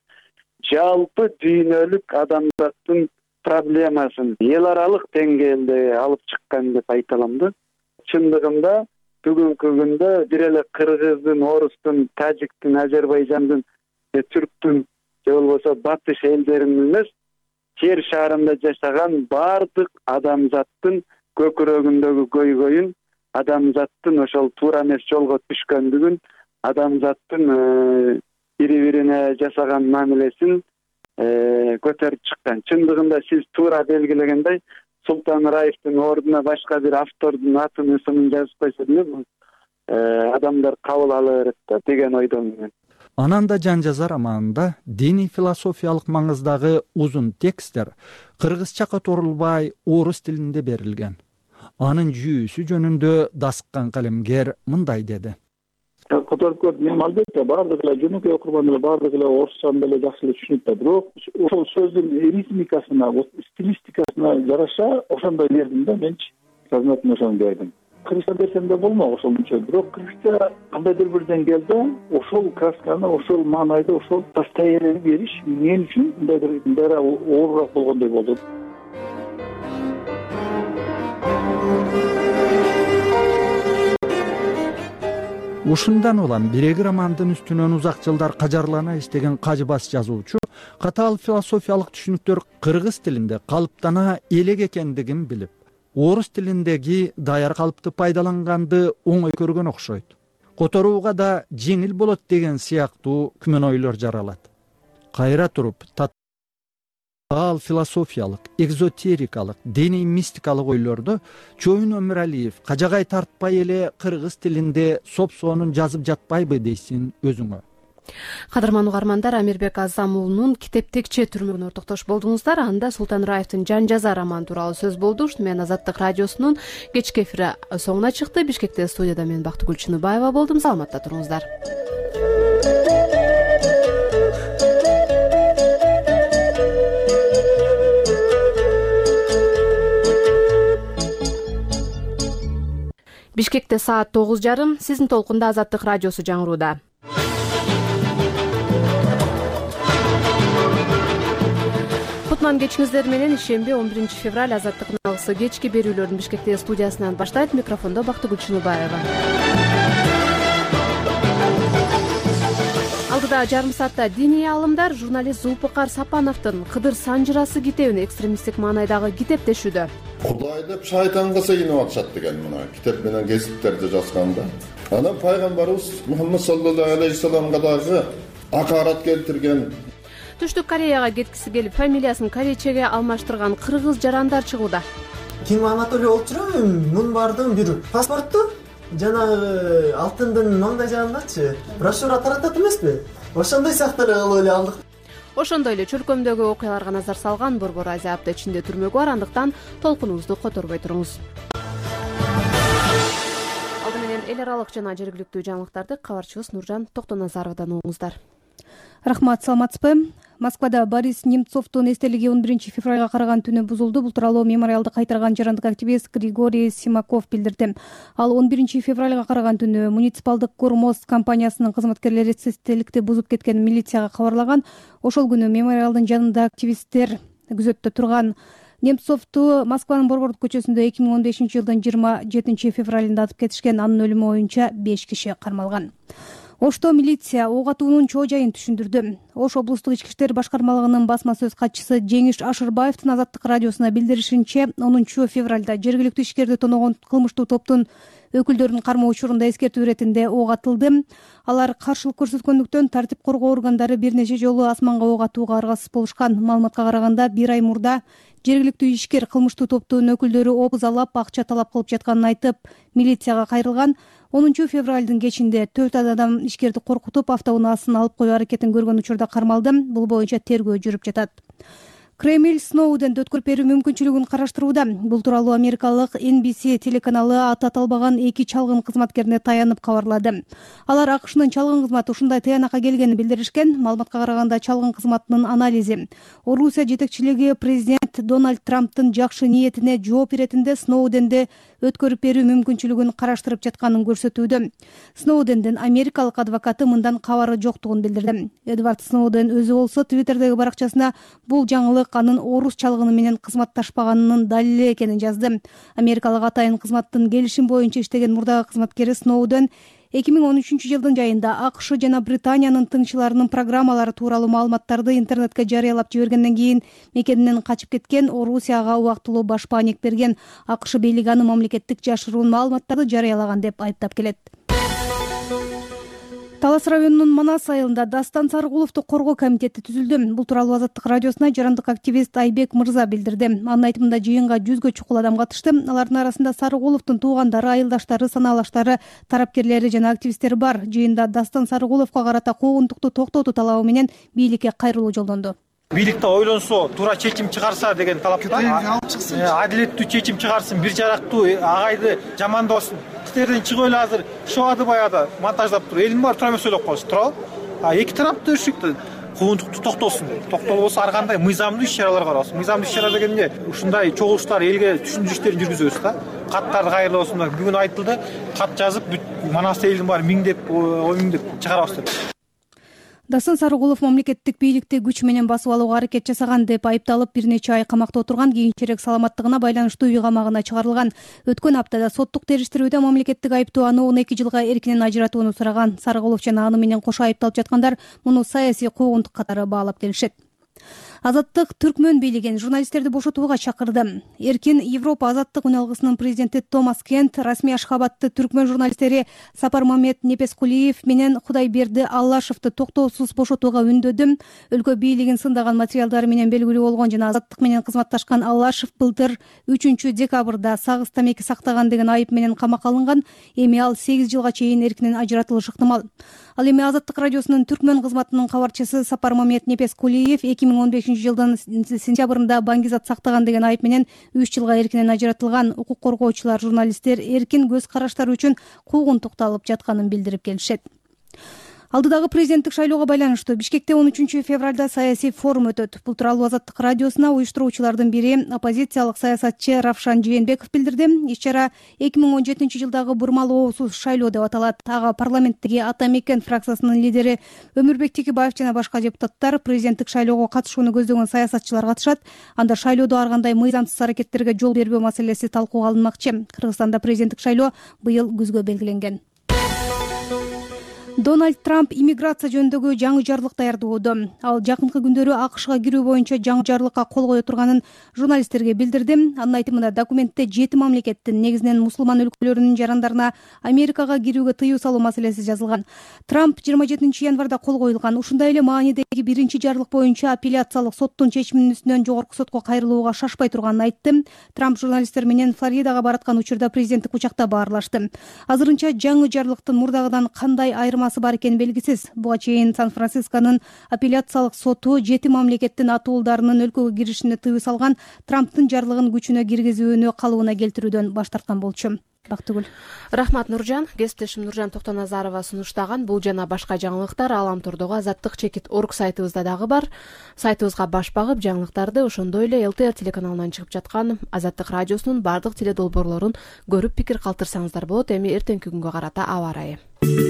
жалпы дүйнөлүк адамзаттын проблемасын эл аралык деңгээлде алып чыккан деп айта алам да. Чындыгында бүгүнкү күндө бир эле кыргыздын, орустун, тажиктин, азербайжандын, түрктүн же болбосо батыш элдеринин эмес, жер шаарында жашаган баардык адамзаттын көкүрөгүндөгү көйгөйүн, адамзаттын ошол туура эмес жолго түшкөндүгүн, адамзаттын бири-бирине жасаган мамилесин көтөрүп чыккан. Чындыгында сиз туура белгилегендей, Султан Раевдин ордуна башка бир автордун атын, ысымын жазып койсо деле адамдар кабыл ала берет да деген ойдомун. Анан да Жанжаза романында диний философиялык маңыздагы узун тексттер кыргызча которулбай орус тилинде берилген. Анын жүйүүсү жөнүндө дасыккан калемгер мындай деди. Которуп көрдүм, эми албетте баардык эле жөнөкөй окурман эле баардык эле орусчаны деле жакшы эле түшүнөт да, бирок ошол сөздүн ритмикасына, стилистикасына жараша ошондой бердим да менчи. Казматым ошону бердим. Кыргызча берсем да болмок ошолчо, бирок кыргызча кандайдыр бир деңгээлде ошол красканы, ошол маанайды, ошол состояниени бериш мен үчүн мындайдыр оорураак болгондой болду. Ушундан улам биреги романдын үстүнөн узак жылдар кажарлана иштеген кажыбас жазуучу катаал философиялык түшүнүктөр кыргыз тилинде калыптана элек экендигин билип, орус тилиндеги даяр калыпты пайдаланганды оңой көргөн окшойт. Которууга да жеңил болот деген сыяктуу күмөн ойлор жаралат. Кайра туруп ал философиялык, экзотерикалык, диний мистикалык ойлорду Чоюн Өмүралиев кажагай тартпай эле кыргыз тилинде соп-соонун жазып жатпайбы дейсиң өзүңө? Кадырман угармандар, Амирбек Азам уулунун китептекче түрмөгүнө ортоктош болдуңуздар. Анда Султан Раевдин Жан жаза романы тууралуу сөз болду. Ушуну менен Азаттык радиосунун кечки эфири соңуна чыкты. Бишкекте студияда мен Бактыгүл Чыныбаева болдум. Саламатта туруңуздар. Бишкекте саат 9:30. Сиздин толкунда Азаттык радиосу жаңырууда. Кутман кечиңиздер менен ишемби 11 февраль Азаттыктын алгысы кечки берүүлөрүн Бишкекте студиясынан баштайт. Микрофондо Бактыгүл Чыныбаева. Алдыда жарым саатта диний аалымдар журналист Зулпукар Сапановдун Кыдыр Санжырасы китебин экстремисттик маанайдагы китептешүүдө. Кудай деп шайтанга сыйынып атышат деген мына китеп менен кесиптерди жазганда. Анан пайгамбарыбыз Мухаммад саллаллаху алейхи вассаламга дагы акарат келтирген. Түштүк Кореяга кеткиси келип, фамилиясын корейчеге алмаштырган кыргыз жарандар чыгууда. Ким Анатолий болуп жүрөм, мун бардым бир паспортту жанагы алтындын маңдай жагындачы брошюра таратат эмеспи? Ошондой сактар кылып эле алдык. Ошондой эле чөлкөмдөгү окуяларга назар салган Борбор Азия апта ичинде түрмөгү бар, андыктан толкунуңузду которбой туруңуз. Алды менен эл аралык жана жергиликтүү жаңылыктарды кабарчыбыз Нуржан Токтоназаровдон угуңуздар. Рахмат, саламатсызбы? Москвада Борис Немцовдун эстелиги 11 февралга караган түнү бузулду. Бул тууралуу мемориалды кайтарган жарандык активист Григорий Симаков билдирди. Ал 11 февралга караган түнү муниципалдык Кормост компаниясынын кызматкерлери эстеликти бузуп кеткен милицияга кабарлаган. Ошол күнү мемориалдын жанында активисттер күзөттө турган. Немцовду Москванын Борбордук көчөсүндө 2015 жылдын 27 февралында атып кетишкен. Анын өлүмү боюнча 5 киши кармалган. Ошто милиция ок атуунун чоо жайын түшүндүрдү. Ош облустук ички иштер башкармалыгынын басма сөз катчысы Жеңиш Ашырбаевдин Азаттык радиосуна билдиришинче, 10 февралда жергиликтүү ишкерди тоногон кылмыштуу топтун өкүлдөрүнүн кармоо учурунда эскертүү иретинде ок атылды. Алар каршылык көрсөткөндүктөн тартип коргоо органдары бир нече жолу асманга ок атууга аргасыз болушкан. Маалыматка караганда 1 ай мурда жергиликтүү ишкер кылмыштуу топтун өкүлдөрү обузалап акча талап кылып жатканын айтып, милицияга кайрылган. 10 февралдын кечинде 4 адам ишкерди коркутуп автоунаасын алып коюу аракетин көргөн учурда кармалды. Бул боюнча тергөө жүрүп жатат. Кремль Сноуденди өткөрүп берүү мүмкүнчүлүгүн караштырууда. Бул тууралуу америкалык NBC телеканалы аты аталбаган 2 чалгын кызматкерине таянып кабарлады. Алар АКШнын чалгын кызматы ушундай таянакка келгенин билдиришкен. Маалыматка караганда чалгын кызматынын анализи Орусия жетекчилиги президент Дональд Трамптын жакшы ниетине жооп иретинде Сноуденди өткөрүп берүү мүмкүнчүлүгүн караштырып жатканын көрсөтүүдө. Сноудендин америкалык адвокаты мындан кабары жоктугун билдирди. Эдвард Сноуден өзү болсо Твиттердеги баракчасына бул жаңылык анын орус чалгыны менен кызматташпаганынын далили экенин жазды. Америкалык атайын кызматтын келишим боюнча иштеген мурдагы кызматкери Сноуден 2013 жылдын жайында АКШ жана Британиянын тыңчыларынын программалары тууралуу маалыматтарды интернетке жарыялап жибергенден кийин мекенинен качып кеткен, Орусияга убактылуу баш бааник берген. АКШ бийлиги аны мамлекеттик жашыруун маалыматтарды жарыялаган деп айыптап келет. Талас районунун Манас айылында Дастан Сарыгуловду коргоо комитети түзүлдү. Бул тууралуу Азаттык радиосуна жарандык активист Айбек Мырза билдирди. Анын айтымында жыйынга 100гө чукул адам катышты. Алардын арасында Сарыгуловдун туугандары, айылдаштары, санаалаштары, тарапкерлери жана активисттер бар. Жыйында Дастан Сарыгуловго карата куугунтукту токтотуу талабы менен бийликке кайрылуу жолдонду. Бийликте ойлонсо, туура чечим чыгарса деген талапта. Адилеттүү чечим чыгарсын, бир жарактуу агайды жамандоосун. Титерден чыгып эле азыр шоады баягы монтаждап тур. Элим бар, тура эмес ойлоп коюш, туурабы? Эки тараптуу өшүктү куугунтукту токтосун. Токтолбосо ар кандай мыйзамдуу иш-чаралар каралсын. Мыйзамдуу иш-чара дегенде ушундай чогулуштар элге түшүндүрүү иштерин жүргүзөбүз да. Каттарды кайрылабыз. Бүгүн айтылды, кат жазып Манас элдин баары 1000 деп, 1000 деп чыгарабыз деп. Дастан Сарыгулов мамлекеттик бийликти күч менен басып алууга аракет жасаган деп айыпталып, бир нече ай камакта отурган. Кийинчерээк саламаттыгына байланыштуу үй камагына чыгарылган. Өткөн аптада соттук териштирүүдө мамлекеттик айыптуу аны 12 жылга эркинен ажыратууну сураган. Сарыгулов жана аны менен кошо айыпталып жаткандар муну саясий куугунтук катары баалап келишет. Азаттык түркмөн бийлигин журналисттерди бошотууга чакырды. Эркин Европа азаттык уналгысынын президенти Томас Кент расмий Ашхабадты түркмөн журналисттери Сапармамет Непескулиев менен Кудайберди Аллашевди токтоосуз бошотууга үндөдү. Өлкө бийлигин сындаган материалдары менен белгилүү болгон жана азаттык менен кызматташкан Аллашев былтыр 3 декабрда сагыз тамеки сактаган деген айып менен камакка алынган. Эми ал 8 жылга чейин эркинен ажыратылышы ыктымал. Ал эми Азаттык радиосунун түркмөн кызматынын кабарчысы Сапармамет Непескулиев 2015-жылдын сентябрында баңгизат сактаган деген айып менен 3 жылга эркинен ажыратылган. Укук коргоочулар журналисттер эркин көз караштары үчүн куугунтукталып жатканын билдирип келишет. Алдыдагы президенттик шайлоого байланыштуу Бишкекте 13 февралда саясий форум өтөт. Бул тууралуу Азаттык радиосуна уюштуруучулардын бири оппозициялык саясатчы Равшан Жээнбеков билдирди. Иш-чара 2017-жылдагы бурмалоосуз шайлоо деп аталат. Ага парламенттеги Ата Мекен фракциясынын лидери Өмүрбек Текебаев жана башка депутаттар, президенттик шайлоого катышууну көздөгөн саясатчылар катышат. Анда шайлоодо ар кандай мыйзамсыз аракеттерге жол бербөө маселеси талкууга алынмакчы. Кыргызстанда президенттик шайлоо быйыл күзгө белгиленген. Дональд Трамп иммиграция жөнүндөгү жаңы жарлык даярдоодо. Ал жакынкы күндөрү АКШга кирүү боюнча жаңы жарлыкка кол кое турганын журналисттерге билдирди. Анын айтымында документте 7 мамлекеттин, негизинен мусулман өлкөлөрүнүн жарандарына Америкага кирүүгө тыюу салуу маселеси жазылган. Трамп 27 январда кол коюлган. Ушундай эле маанидеги биринчи жарлык боюнча апелляциялык соттун чечиминин үстүнөн жогорку сотко кайрылууга шашпай турганын айтты. Трамп журналисттер менен Флоридага бараткан учурда президенттик учакта баарлашты. Азырынча жаңы жарлыктын мурдагыдан кандай айырмасы бар экени белгисиз. Буга чейин Сан-Францисконун апелляциялык соту 7 мамлекеттин атуулдарынын өлкөгө киришине тыюу салган. Трамптын жарлыгын күчүнө киргизүүнү калыбына келтирүүдөн баш тарткан болчу. Бактыгүл. Рахмат Нуржан. Кесиптешим Нуржан Токтоназарова сунуштаган бул жана башка жаңылыктар Аламтордогу Азаттык.org сайтыбызда дагы бар. Сайтыбызга баш багып жаңылыктарды, ошондой эле ЛТР телеканалынан чыгып жаткан Азаттык радиосунун бардык теледолбоорлорун көрүп пикир калтырсаңыздар болот. Эми эртеңки күнгө карата аба ырайы.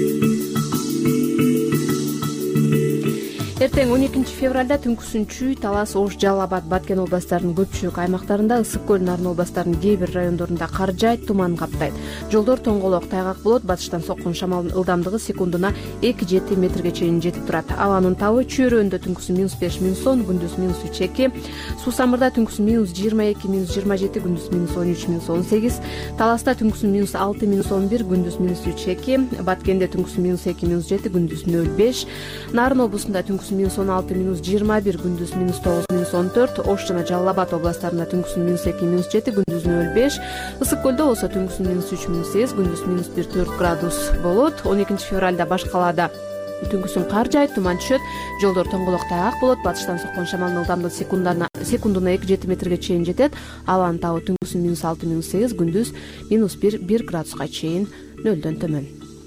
Эртең 12 февралда түнкүсүн Чүй, Талас, Ош, Жалал Абад, Баткен областарынын көпчүлүк аймактарында, Ысык көл, Нарын областарынын кээ бир райондорунда кар жаайт, туман каптайт. Жолдор тоңголок, тайгак болот. Батыштан соккон шамалдын ылдамдыгы секундуна 2-7 метрге чейин жетип турат. Абанын табы чөйрөндө түнкүсүн -5, -10, күндүз -3-2, Суу-Самырда түнкүсүн -22, -27, күндүз -13, -18, Таласта түнкүсүн -6, -11, күндүз -3-2, Баткенде түнкүсүн -2, -7, күндүз 0,5, Нарын облусунда түнкүсүн -16, -21, күндүз -9, -14, Ош жана Жалал Абад областарында түнкүсүн -2, -7, күндүз 0,5, Ысык көлдө болсо түнкүсүн -3, -8, күндүз -1-4 градус болот. 12 февралда баш калаада түнкүсүн кар жаайт, туман түшөт, жолдор тоңголок, тайгак болот. Батыштан соккон шамалдын ылдамдыгы секундуна 2-7 метрге чейин жетет. Абанын табы түнкүсүн -6, -8, күндүз -1 градуска чейин нөлдөн төмөн.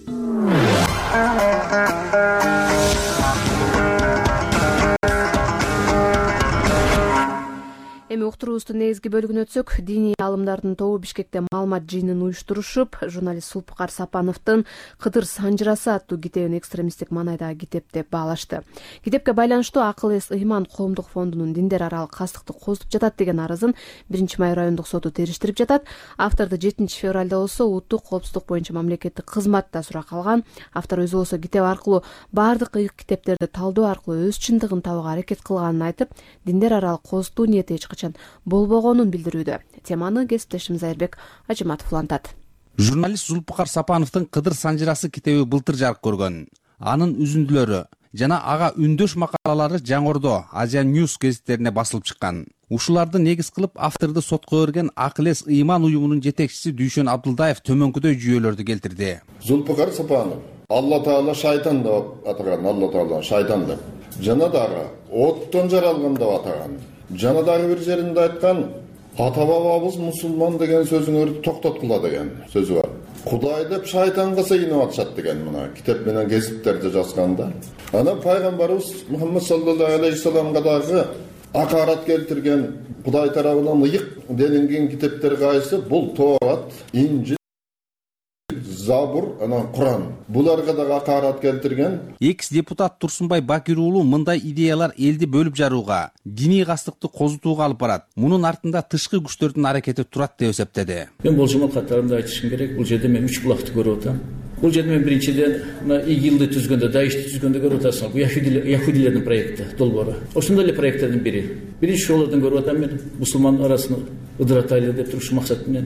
Эми уктуруубуздун негизги бөлүгүнө өтсөк, диний аалымдардын тобу Бишкекте маалымат жыйынын уюштурушуп, журналист Зулпукар Сапановдун Кыдыр санжырасы аттуу китебин экстремисттик маанайдагы китеп деп баалашты. Китепке байланыштуу Акыл эс ыйман коомдук фондунун диндер аралык кастыкты козутуп жатат деген арызын 1-Май райондук соту териштирип жатат. Авторду 7 февралда болсо улуттук коопсуздук боюнча мамлекеттик кызматта суракка алган. Автор өзү болсо китеп аркылуу баардык ыйык китептерди талдоо аркылуу өз чындыгын табууга аракет кылганын айтып, диндер аралык козутуу ниети эч качан болбогонун билдирүүдө. Теманы кесиптешим Айырбек Ажыматов улантат. Журналист Зулпукар Сапановдун Кыдыр санжырасы китеби былтыр жарык көргөн. Анын үзүндүлөрү жана ага үндөш макалалары Жаңордо, Азия News гезиттерине басылып чыккан. Ушуларды негиз кылып авторду сотко берген Акыл эс ыйман уюмунун жетекчиси Дүйшөн Абдулдаев төмөнкүдөй жүйөлөрдү келтирди. Зулпукар Сапанов Алла Таала шайтан деп атаган, Алла Таала шайтан деп. Жана дагы оттон жаралган деп атаган. Жана дагы бир жеринде айткан, ата бабабыз мусулман деген сөзүңөрдү токтоткула деген сөзү бар. Кудай деп шайтанга сыйынып атышат деген мына китеп менен гезиттерде жазганда. Анан пайгамбарыбыз Мухаммад саллаллаху алейхи вассаламга дагы акарат келтирген, Кудай тарабынан ыйык делинген китептер кайсы? Бул Тоорат, Инжил, Забур, анан Куран. Буларга да акарат келтирген. Экс-депутат Турсунбай Бакир уулу мындай идеялар элди бөлүп жарууга, диний кастыкты козутууга алып барат. Мунун артында тышкы күчтөрдүн аракети турат деп эсептеди. Мен болжомол катарында айтышым керек. Бул жерде мен 3 булакты көрүп атам. Бул жерде мен биринчиден мына ИГИЛди түзгөндө, даишти түзгөндө көрүп атасың, бул яхудилердин проекти долбоору. Ошондой эле проекттердин бири. Биринчи жолдон көрүп атам мен, мусулман арасын ыдыратайлы деп туруш максат менен.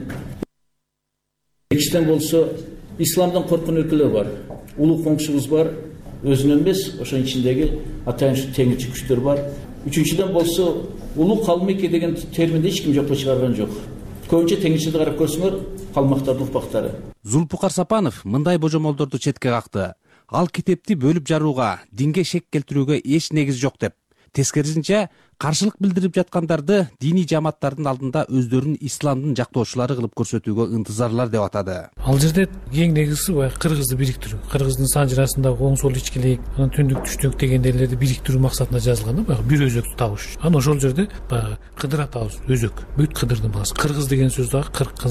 Экинчиден болсо, исламдан корккон өлкөлөр бар. Улуу коңшубуз бар, өзүнөн эмес, ошонун ичиндеги атайын теңирчи күчтөр бар. Үчүнчүдөн болсо, улуу калмыки деген терминди эч ким жокко чыгарган жок. Көбүнчө теңирчиде карап көрсөңөр, калмактардын урпактары. Зулпукар Сапанов мындай божомолдорду четке какты. Ал китепти бөлүп жарууга, динге шек келтирүүгө эч негиз жок деп. Тескерисинче, каршылык билдирип жаткандарды диний жамааттардын алдында өздөрүн исламдын жактоочулары кылып көрсөтүүгө ынтызарлар деп атады. Ал жерде эң негизгиси баягы кыргызды бириктирүү, кыргыздын санжырасындагы оң сол ичкилик, анан түндүк түштүк дегендейлерди бириктирүү максатында жазылган да, баягы бир өзөктү табыш үчүн. Анан ошол жерде баягы кыдыр атабыз өзөк, бүт кыдырдын баасы. Кыргыз деген сөз дагы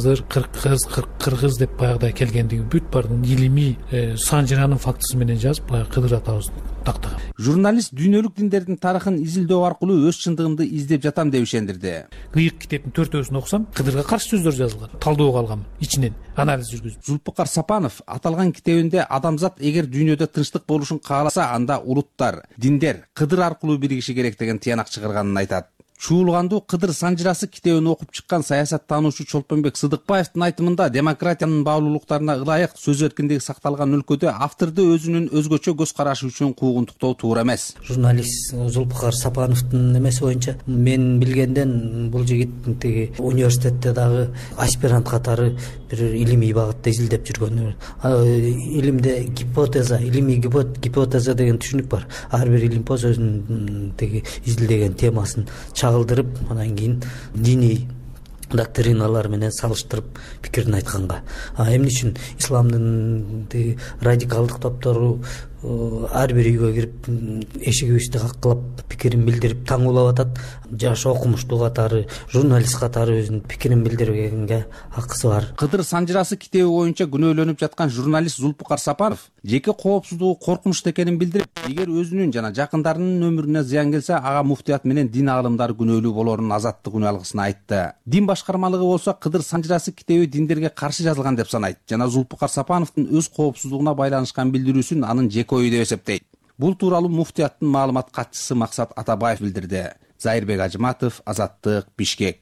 кыргыз деп баягыдай келгендиги бүт бардын илимий санжыранын фактысы менен жазып, баягы кыдыр атабыз тактаган. Журналист дүйнөлүк диндердин тарыхын изилдөө аркылуу өз чындыгымды издеп жатам деп ишендирди. Кыйык китептин 4-өсүн окусам, кыдырга каршы сөздөр жазылган. Талдоого алгам, ичинен анализ жүргүзүп. Зулпукар Сапанов аталган китебинде адамзат эгер дүйнөдө тынчтык болушун кааласа, анда улуттар, диндер кыдыр аркылуу биригиши керек деген тыянак чыгарганын айтат. Чуулгандуу кыдыр санжырасы китебин окуп чыккан саясаттануучу Чолпонбек Сыдыкбаевдин айтымында демократиянын баалуулуктарына ылайык сөз эркиндиги сакталган өлкөдө авторду өзүнүн өзгөчө көз карашы үчүн куугунтуктоо туура эмес. Журналист Зулпукар Сапановдун эмеси боюнча мен билгенден бул жигит тиги университетте дагы аспирант катары бир илимий багытта изилдеп жүргөн. Илимде гипотеза, илимий гипотеза деген түшүнүк бар. Ар бир илимпоз өзүнүн тиги изилдеген темасын чагылдырып, анан кийин диний доктриналар менен салыштырып пикирин айтканга. Эмне үчүн исламдын радикалдык топтору ар бир үйгө кирип эшигибизди каккылап пикирин билдирип таңуулап атат. Жаш окумуштуу катары, журналист катары өзүнүн пикирин билдиргенге акысы бар. Кыдыр санжырасы китеби боюнча күнөөлөнүп жаткан журналист Зулпукар Сапанов жеке коопсуздугу коркунучтуу экенин билдирип, эгер өзүнүн жана жакындарынын өмүрүнө зыян келсе, ага муфтият менен дин аалымдары күнөөлүү болорун азаттык алгысын айтты. Дин башкармалыгы болсо Кыдыр санжырасы китеби диндерге каршы жазылган деп санайт жана Зулпукар Сапановдун өз коопсуздугуна байланышкан билдирүүсүн анын жеке ою деп эсептейт. Бул тууралуу муфтияттын маалымат катчысы Максат Атабаев билдирди. Зайырбек Ажыматов, Азаттык, Бишкек.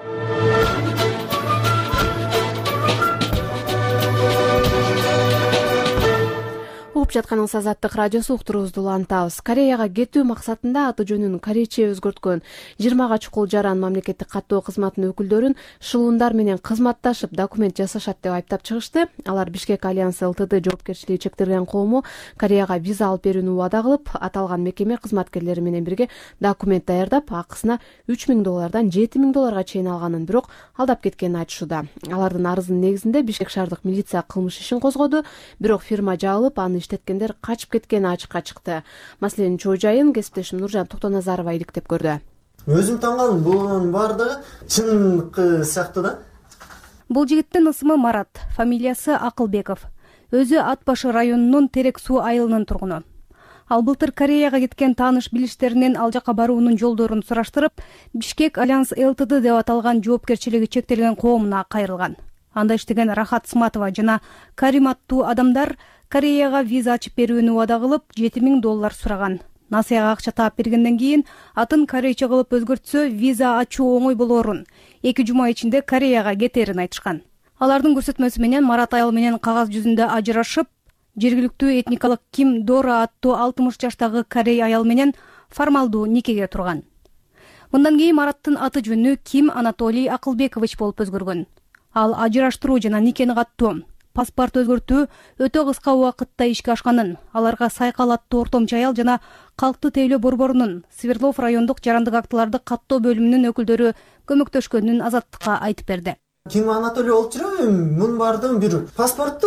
Угуп жатканыңыз Азаттык радиосу, уктуруубузду улантабыз. Кореяга кетүү максатында аты жөнүн корейче өзгөрткөн 20га чукул жаран мамлекеттик каттоо кызматынын өкүлдөрүн шылуундар менен кызматташып документ жасашат деп айыптап чыгышты. Алар Бишкек Альянсы ЛТД жоопкерчилиги чектелген коому Кореяга виза алып берүүнү убада кылып, аталган мекеме кызматкерлери менен бирге документ даярдап, акысына $3,000 $7,000 чейин алганын, бирок алдап кеткенин айтышууда. Алардын арызынын негизинде Бишкек шаардык милиция кылмыш ишин козгоду, бирок фирма жабылып, аны иштеткендер качып кеткени ачыкка чыкты. Маселенин чоо жайын кесиптешим Нуржан Токтоназарова иликтеп көрдү. Өзүм таңган бунун баардыгы чыныгы сыяктуу да. Бул жигиттин ысымы Марат, фамилиясы Акылбеков. Өзү Ат башы районунун Терек суу айылынын тургуну. Ал былтыр Кореяга кеткен тааныш билиштеринен ал жака баруунун жолдорун сураштырып, Бишкек Альянс ЛТД деп аталган жоопкерчилиги чектелген коомуна кайрылган. Анда иштеген Рахат Сматова жана Карим аттуу адамдар Кореяга виза ачып берүүнү убада кылып $7,000 сураган. Насыяга акча таап бергенден кийин атын корейче кылып өзгөртсө виза ачуу оңой болорун, 2 жума ичинде Кореяга кетерин айтышкан. Алардын көрсөтмөсү менен Марат айыл менен кагаз жүзүндө ажырашып, жергиликтүү этникалык Ким Дора аттуу 60 жаштагы корей аял менен формалдуу никеге турган. Мындан кийин Мараттын аты жөнү Ким Анатолий Акылбекович болуп өзгөргөн. Ал ажыраштыруу жана никени каттоо, паспорт өзгөртүү өтө кыска убакытта ишке ашканын, аларга Сайкал аттуу ортомчу аял жана калкты тейлөө борборунун Свердлов райондук жарандык актыларды каттоо бөлүмүнүн өкүлдөрү көмөктөшкөнүн Азаттыкка айтып берди. Ким Анатолий болуп жүрөм, мунун баардыгын бир паспортту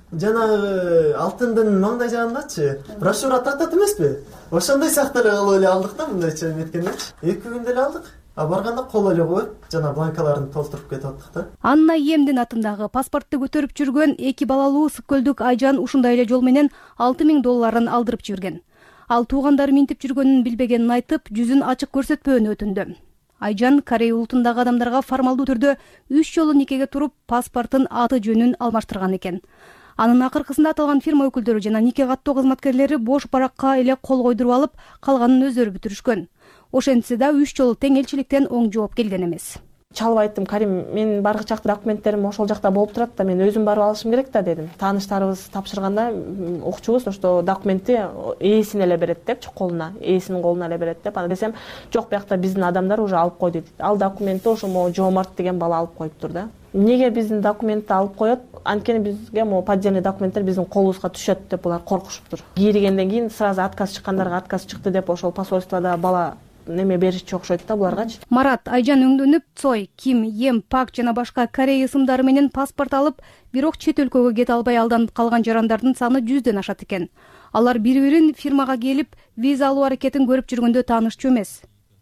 жана алтындын маңдай жагындачы брошюра тартат эмеспи? Ошондой сыяктуу кылып эле алдык да, мындайча эметкенде. 2 күндө эле алдык. Барганда кол эле коюп, жана бланкаларын толтуруп кетип аттык да. Анна Емдин атындагы паспортты көтөрүп жүргөн 2 балалуу Сыккөлдүк Айжан ушундай эле жол менен $6,000 алдырып жиберген. Ал туугандары минтип жүргөнүн билбегенин айтып, жүзүн ачык көрсөтпөөнү өтүндү. Айжан Корей улутундагы адамдарга формалдуу түрдө 3 жолу никеге туруп, паспортун аты жөнүн алмаштырган экен. Анын акыркысында аталган фирма өкүлдөрү жана нике каттоо кызматкерлери бош баракка эле кол койдуруп алып, калганын өздөрү бүтүрүшкөн. Ошентсе да 3 жолу тең элчиликтен оң жооп келген эмес. Чалып айттым: Карим, менин баргы жакта документтерим ошол жакта болуп турат да, мен өзүм барып алышым керек да дедим. Тааныштарыбыз тапшырганда укчубуз ошто документти ээсине эле берет депчи, колуна, ээсинин колуна эле берет деп. Аны десем, жок, буякта биздин адамдар уже алып койду дейт. Ал документти ошо могу Жоомарт деген бала алып коюптур да. Эмнеге биздин документти алып коет? Анткени бизге могу поддельный документтер биздин колубузга түшөт деп булар коркушуптур. Киригенден кийин сразу отказ чыккандарга отказ чыкты деп ошол посольстводо бала неме беришчи окшойт да буларгачы. Марат Айжан өңдөнүп, Цой, Ким, Ем, Пак жана башка Корея ысымдары менен паспорт алып, бирок чет өлкөгө кете албай алданып калган жарандардын саны 100дөн ашат экен. Алар бири-бирин фирмага келип, виза алуу аракетин көрүп жүргөндө таанышчу эмес.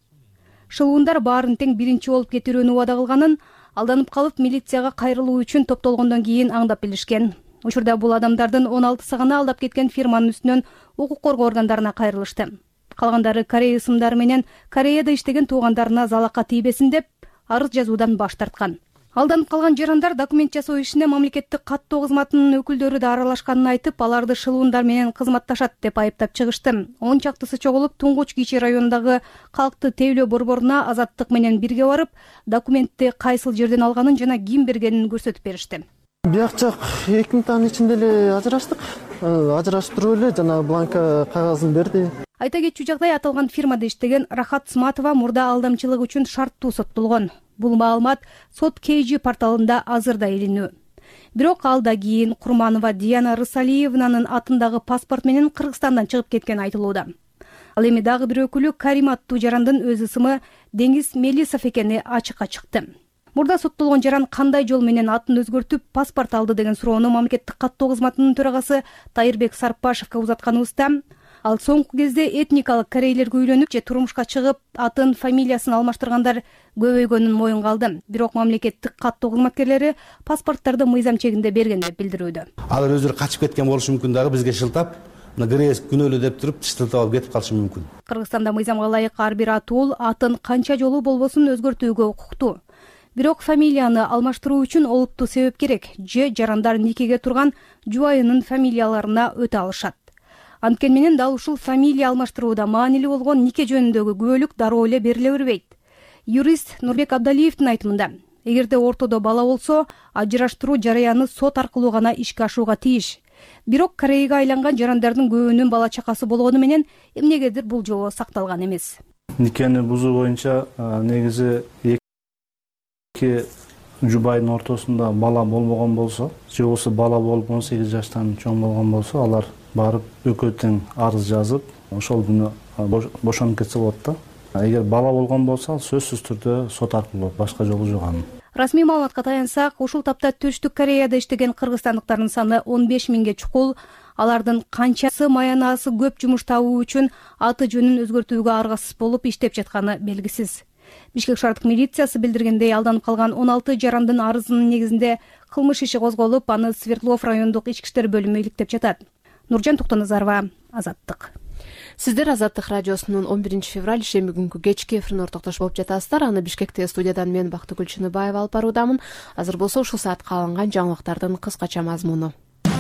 Шылуундар баарын тең биринчи болуп кетирүүнү убада кылганын, алданып калып милицияга кайрылуу үчүн топтолгондон кийин аңдап билишкен. Учурда бул адамдардын 16сы гана алдап кеткен фирманын үстүнөн укук коргоо органдарына кайрылышты. Калгандары Корея ысымдары менен Кореяда иштеген туугандарына залакка тийбесин деп арыз жазуудан баш тарткан. Алданып калган жарандар документ жасоо ишине мамлекеттик каттоо кызматынын өкүлдөрү да аралашканын айтып, аларды шылуундар менен кызматташат деп айыптап чыгышты. 10 чактысы чогулуп, Туңгуч Кичи районундагы калкты тейлөө борборуна Азаттык менен бирге барып, документти кайсыл жерден алганын жана ким бергенин көрсөтүп беришти. Бияк жак 2 минуттун ичинде эле ажыраштык. Ажырашып туруп эле жана бланка кагазын берди. Айта кетчү жагдай, аталган фирмада иштеген Рахат Сматова мурда алдамчылык үчүн шарттуу соттолгон. Бул маалымат Сот KG порталында азырда илинүү. Бирок алда кийин Курманова Диана Рысалиевнанын атындагы паспорт менен Кыргызстандан чыгып кеткен айтылууда. Ал эми дагы бир өкүлү Карим аттуу жарандын өз ысымы Деңиз Мелисов экени ачыкка чыкты. Мурда соттолгон жаран кандай жол менен атын өзгөртүп паспорт алды деген суроону мамлекеттик каттоо кызматынын төрагасы Тайырбек Сарпашевке узатканыбызда, ал соңку кезде этникалык корейлерге үйлөнүп же турмушка чыгып, атын, фамилиясын алмаштыргандар көбөйгөнүн моюнга алды. Бирок мамлекеттик каттоо кызматкерлери паспорттарды мыйзам чегинде берген деп билдирүүдө. Алар өздөрү качып кеткен болушу мүмкүн, дагы бизге шылтап, грез күнөөлүү деп туруп тыштылтып алып кетип калышы мүмкүн. Кыргызстанда мыйзамга ылайык ар бир атуул атын канча жолу болбосун өзгөртүүгө укуктуу. Бирок фамилияны алмаштыруу үчүн олуттуу себеп керек, же жарандар никеге турган жубайынын фамилияларына өтө алышат. Анткени менен дал ушул фамилия алмаштырууда маанилүү болгон нике жөнүндөгү күбөлүк дароо эле бериле бербейт. Юрист Нурбек Абдалиевдин айтымында, эгерде ортодо бала болсо, ажыраштыруу жараяны сот аркылуу гана ишке ашууга тийиш. Бирок Кореяга айланган жарандардын көбүнүн бала чакасы болгону менен эмнегедир бул жобо сакталган эмес. Никени бузуу боюнча негизи эки жубайдын ортосунда бала болбогон болсо, же болбосо бала болуп 18 жаштан чоң болгон болсо, алар барып экөө тең арыз жазып, ошол күнү бошонуп кетсе болот да. Эгер бала болгон болсо, сөзсүз түрдө сот аркылуу, башка жолу жок анын. Расмий маалыматка таянсак, ушул тапта Түштүк Кореяда иштеген кыргызстандыктардын саны 15 миңге чукул. Алардын канчасы маянасы көп жумуш табуу үчүн аты жөнүн өзгөртүүгө аргасыз болуп иштеп жатканы белгисиз. Бишкек шаардык милициясы билдиргендей, алданып калган 16 жарандын арызынын негизинде кылмыш иши козголуп, аны Свердлов райондук ички иштер бөлүмү иликтеп жатат. Нуржан Токтоназарова, Азаттык. Сиздер Азаттык радиосунун 11 февраль ишемби күнкү кечки эфирин ортоктош болуп жатасыздар. Аны Бишкектеги студиядан мен Бактыгүл Чыныбаева алып баруудамын. Азыр болсо ушул саатка алынган жаңылыктардын кыскача мазмуну.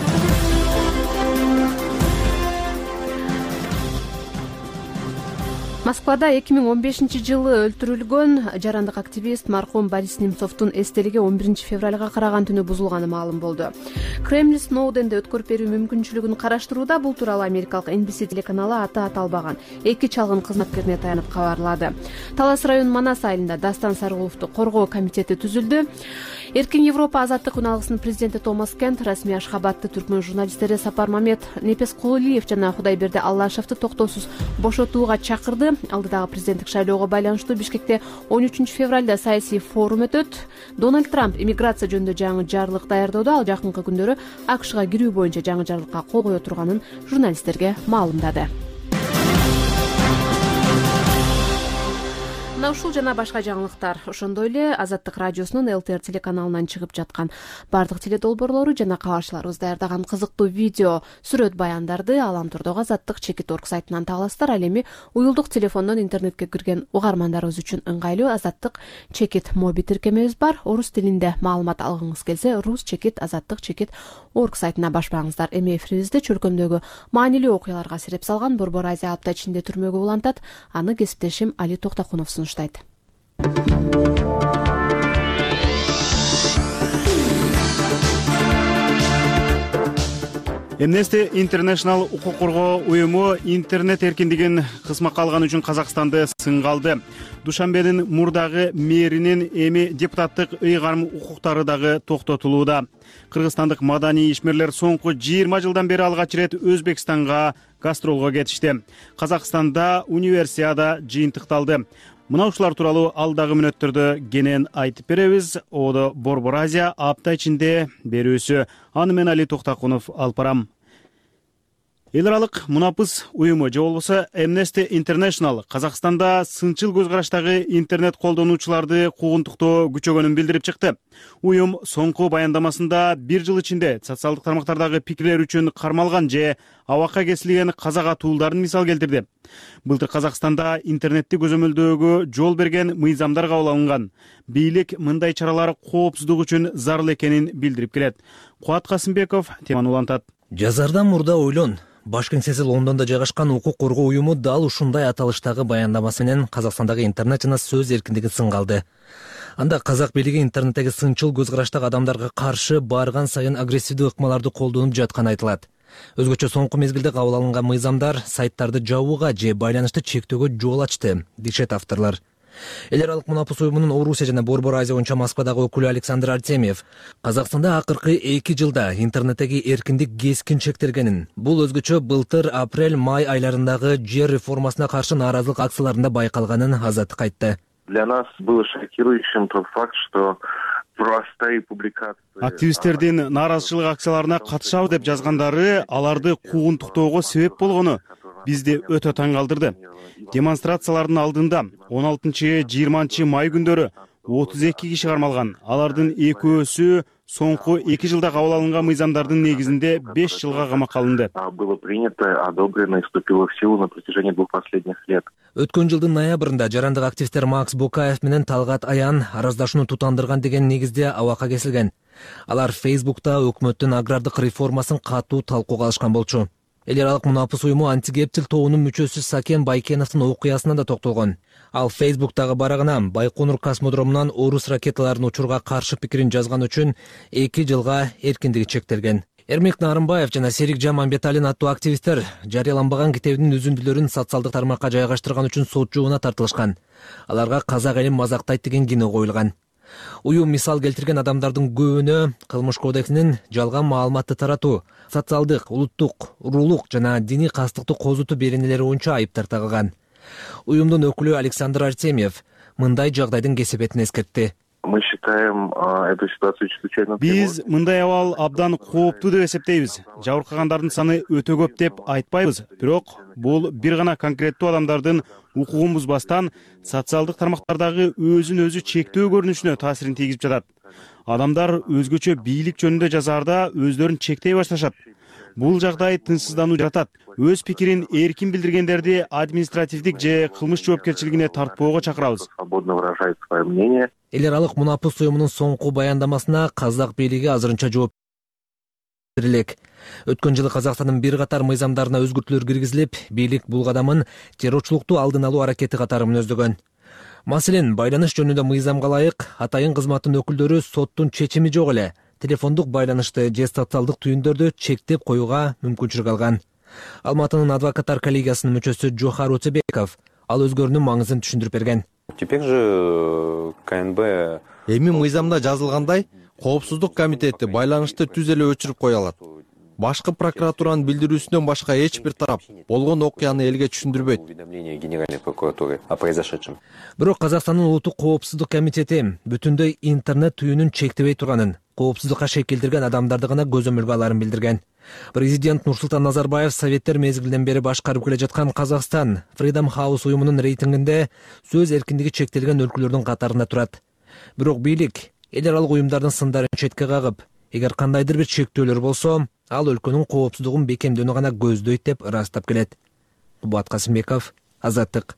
Москвада 2015-жылы өлтүрүлгөн жарандык активист маркум Борис Немцовдун эстелиги 11 февралга караган түнү бузулганы маалым болду. Кремль Сноуденди өткөрүп берүү мүмкүнчүлүгүн караштырууда. Бул тууралуу америкалык NBC телеканалы аты аталбаган 2 чалгын кызматкерине таянып кабарлады. Талас районунун Манас айылында Дастан Сарыгуловду коргоо комитети түзүлдү. Эркин Европа азаттык үналгысынын президенти Томас Кент, расмий Ашхабадты түркмөн журналисттери Сапар Мамед, Непес Кулиев жана Кудайберди Аллашевди токтоосуз бошотууга чакырды. Алдыдагы президенттик шайлоого байланыштуу Бишкекте 13 февралда саясий форум өтөт. Дональд Трамп иммиграция жөнүндө жаңы жарлык даярдоодо. Ал жакынкы күндөрү АКШга кирүү боюнча жаңы жарлыкка кол кое турганын журналисттерге маалымдады. мына ушул жана башка жаңылыктар ошондой эле Азаттык радиосунун ЛТР телеканалынан чыгып жаткан бардык теледолбоорлору жана кабарчыларыбыз даярдаган кызыктуу видео, сүрөт баяндарды Аламтурдогу Азаттык-Чекит.org сайтынан таба аласыздар. Ал эми уюлдук телефондон интернетке кирген угармандарыбыз үчүн ыңгайлуу Азаттык-Чекит моби тиркемебиз бар. Орус тилинде маалымат алгыңыз келсе, Rus-Chekit-Azаттык-Chekit.org сайтына башпаңыздар. Эми эфирибизде чөлкөмдөгү маанилүү окуяларга сереп салган Борбор Азия апта ичинде түрмөгө улантат. Аны кесиптешим Али Токтакунов сунуштайт. Amnesty International укук коргоо уюму интернет эркиндигин кысмакка алган үчүн Казакстанды сынга алды. Душанбенин мурдагы мэринин эми депутаттык ыйгарым укуктары дагы токтотулууда. Кыргызстандык маданий ишмерлер соңку 20 жылдан бери алгач рет Өзбекстанга гастролго кетишти. Казакстанда универсиада жыйынтыкталды. Мына ушулар тууралуу алдагы мүнөттөрдө кенен айтып беребиз. Одо Борбор Азия апта ичинде берүүсү. Аны мен Али Токтакунов алып барам. Эл аралык мунапыс уюму же болбосо Amnesty International Казакстанда сынчыл көз караштагы интернет колдонуучуларды куугунтуктоо күчөгөнүн билдирип чыкты. Уюм соңку баяндамасында 1 жыл ичинде социалдык тармактардагы пикирлер үчүн кармалган же абакка кесилген казак атууларын мисал келтирди. Былтыр Казакстанда интернетти көзөмөлдөөгө жол берген мыйзамдар кабыл алынган. Бийлик мындай чаралар коопсуздук үчүн зарыл экенин билдирип келет. Куат Касымбеков теманы улантат. Жазардан мурда ойлон. Баш кеңсеси Лондондо жайгашкан укук коргоо уюму дал ушундай аталыштагы баяндамасы менен Казакстандагы интернет жана сөз эркиндигин сынга алды. Анда казак бийлиги интернеттеги сынчыл көз караштагы адамдарга каршы барган сайын агрессивдүү ыкмаларды колдонуп жатканы айтылат. Өзгөчө соңку мезгилде кабыл алынган мыйзамдар сайттарды жабууга же байланышты чектөөгө жол ачты, дешет авторлор. Эл аралык мунапыс уюмунун Орусия жана Борбор Азия боюнча Москвадагы өкүлү Александр Артемьев Казакстанда акыркы 2 жылда интернеттеги эркиндик кескин чектелгенин, бул өзгөчө былтыр апрель-май айларындагы жер реформасына каршы нааразылык акцияларында байкалганын Азаттык айтты. Для нас было шокирующим тот факт, что простые публикации. Активисттердин нааразычылык акцияларына катышабы деп жазгандары аларды куугунтуктоого себеп болгону бизди өтө таң калтырды. Демонстрациялардын алдында 16-20 май күндөрү 32 киши кармалган. Алардын экөөсү соңку 2 жылда кабыл алынган мыйзамдардын негизинде 5 жылга камакка алынды. Было принято, одобрено и вступило в силу на протяжении 2 последних лет. Өткөн жылдын ноябрында жарандык активисттер Макс Бокаев менен Талгат Аян араздашууну тутандырган деген негизде абакка кесилген. Алар Фейсбукта өкмөттүн агрардык реформасын катуу талкууга алышкан болчу. Эл аралык мунапыс уюму антикептил тобунун мүчөсү Сакен Байкеновдун окуясына да токтолгон. Ал Фейсбуктагы барагынан Байконур космодромунан орус ракеталарын учурга каршы пикирин жазган үчүн 2 жылга эркиндиги чектелген. Эрмек Нарымбаев жана Серик Жаманбеталин аттуу активисттер жарыяланбаган китебинин үзүндүлөрүн социалдык тармакка жайгаштырган үчүн сот жообуна тартылышкан. Аларга казак элин мазактайт деген кино коюлган. Уюм мисал келтирген адамдардын көбүнө кылмыш кодексинин жалган маалыматты таратуу, социалдык, улуттук, уруулук жана диний кастыктуу козутуу беренелери боюнча айыптар тагылган. Уюмдун өкүлү Александр Артемьев мындай жагдайдын кесепетин эскертти. Мы считаем эту ситуацию чрезвычайно. Биз мындай абал абдан кооптуу деп эсептейбиз. Жабыркагандардын саны өтө көп деп айтпайбыз, бирок бул бир гана конкреттүү адамдардын укугун бузбастан социалдык тармактардагы өзүн өзү чектөө көрүнүшүнө таасирин тийгизип жатат. Адамдар өзгөчө бийлик жөнүндө жазаарда өздөрүн чектей башташат. Бул жагдай тынчсыздануу жаратат. Өз пикирин эркин билдиргендерди административдик же кылмыш жоопкерчилигине тартпоого чакырабыз. Свободно выражает свое мнение. Эл аралык мунапыс уюмунун соңку баяндамасына казак бийлиги азырынча жооп берилек. Өткөн жылы Казакстандын бир катар мыйзамдарына өзгөртүүлөр киргизилип, бийлик бул кадамын террорчулукту алдын алуу аракети катары мүнөздөгөн. Маселен, байланыш жөнүндө мыйзамга ылайык атайын кызматтын өкүлдөрү соттун чечими жок эле телефондук байланышты же социалдык түйүндөрдү чектеп коюуга мүмкүнчүлүк алган. Алматынын адвокаттар коллегиясынын мүчөсү Жохар Утебеков ал өзгөрүүнүн маңызын түшүндүрүп берген. Теперь же КНБ эми мыйзамда жазылгандай, коопсуздук комитети байланышты түз эле өчүрүп кое алат. Башкы прокуратуранын билдирүүсүнөн башка эч бир тарап болгон окуяны элге түшүндүрбөйт. Бирок Казакстандын улуттук коопсуздук комитети бүтүндөй интернет түйүнүн чектебей турганын, коопсуздукка шек келтирген адамдарды гана көзөмөлгө аларын билдирген. Президент Нурсултан Назарбаев советтер мезгилинен бери башкарып келе жаткан Казакстан Freedom House уюмунун рейтингинде сөз эркиндиги чектелген өлкөлөрдүн катарында турат. Бирок бийлик эл аралык уюмдардын сындарын четке кагып, эгер кандайдыр бир чектөөлөр болсо, ал өлкөнүн коопсуздугун бекемдөөнү гана көздөйт деп ырастап келет. Кубат Касымбеков, Азаттык.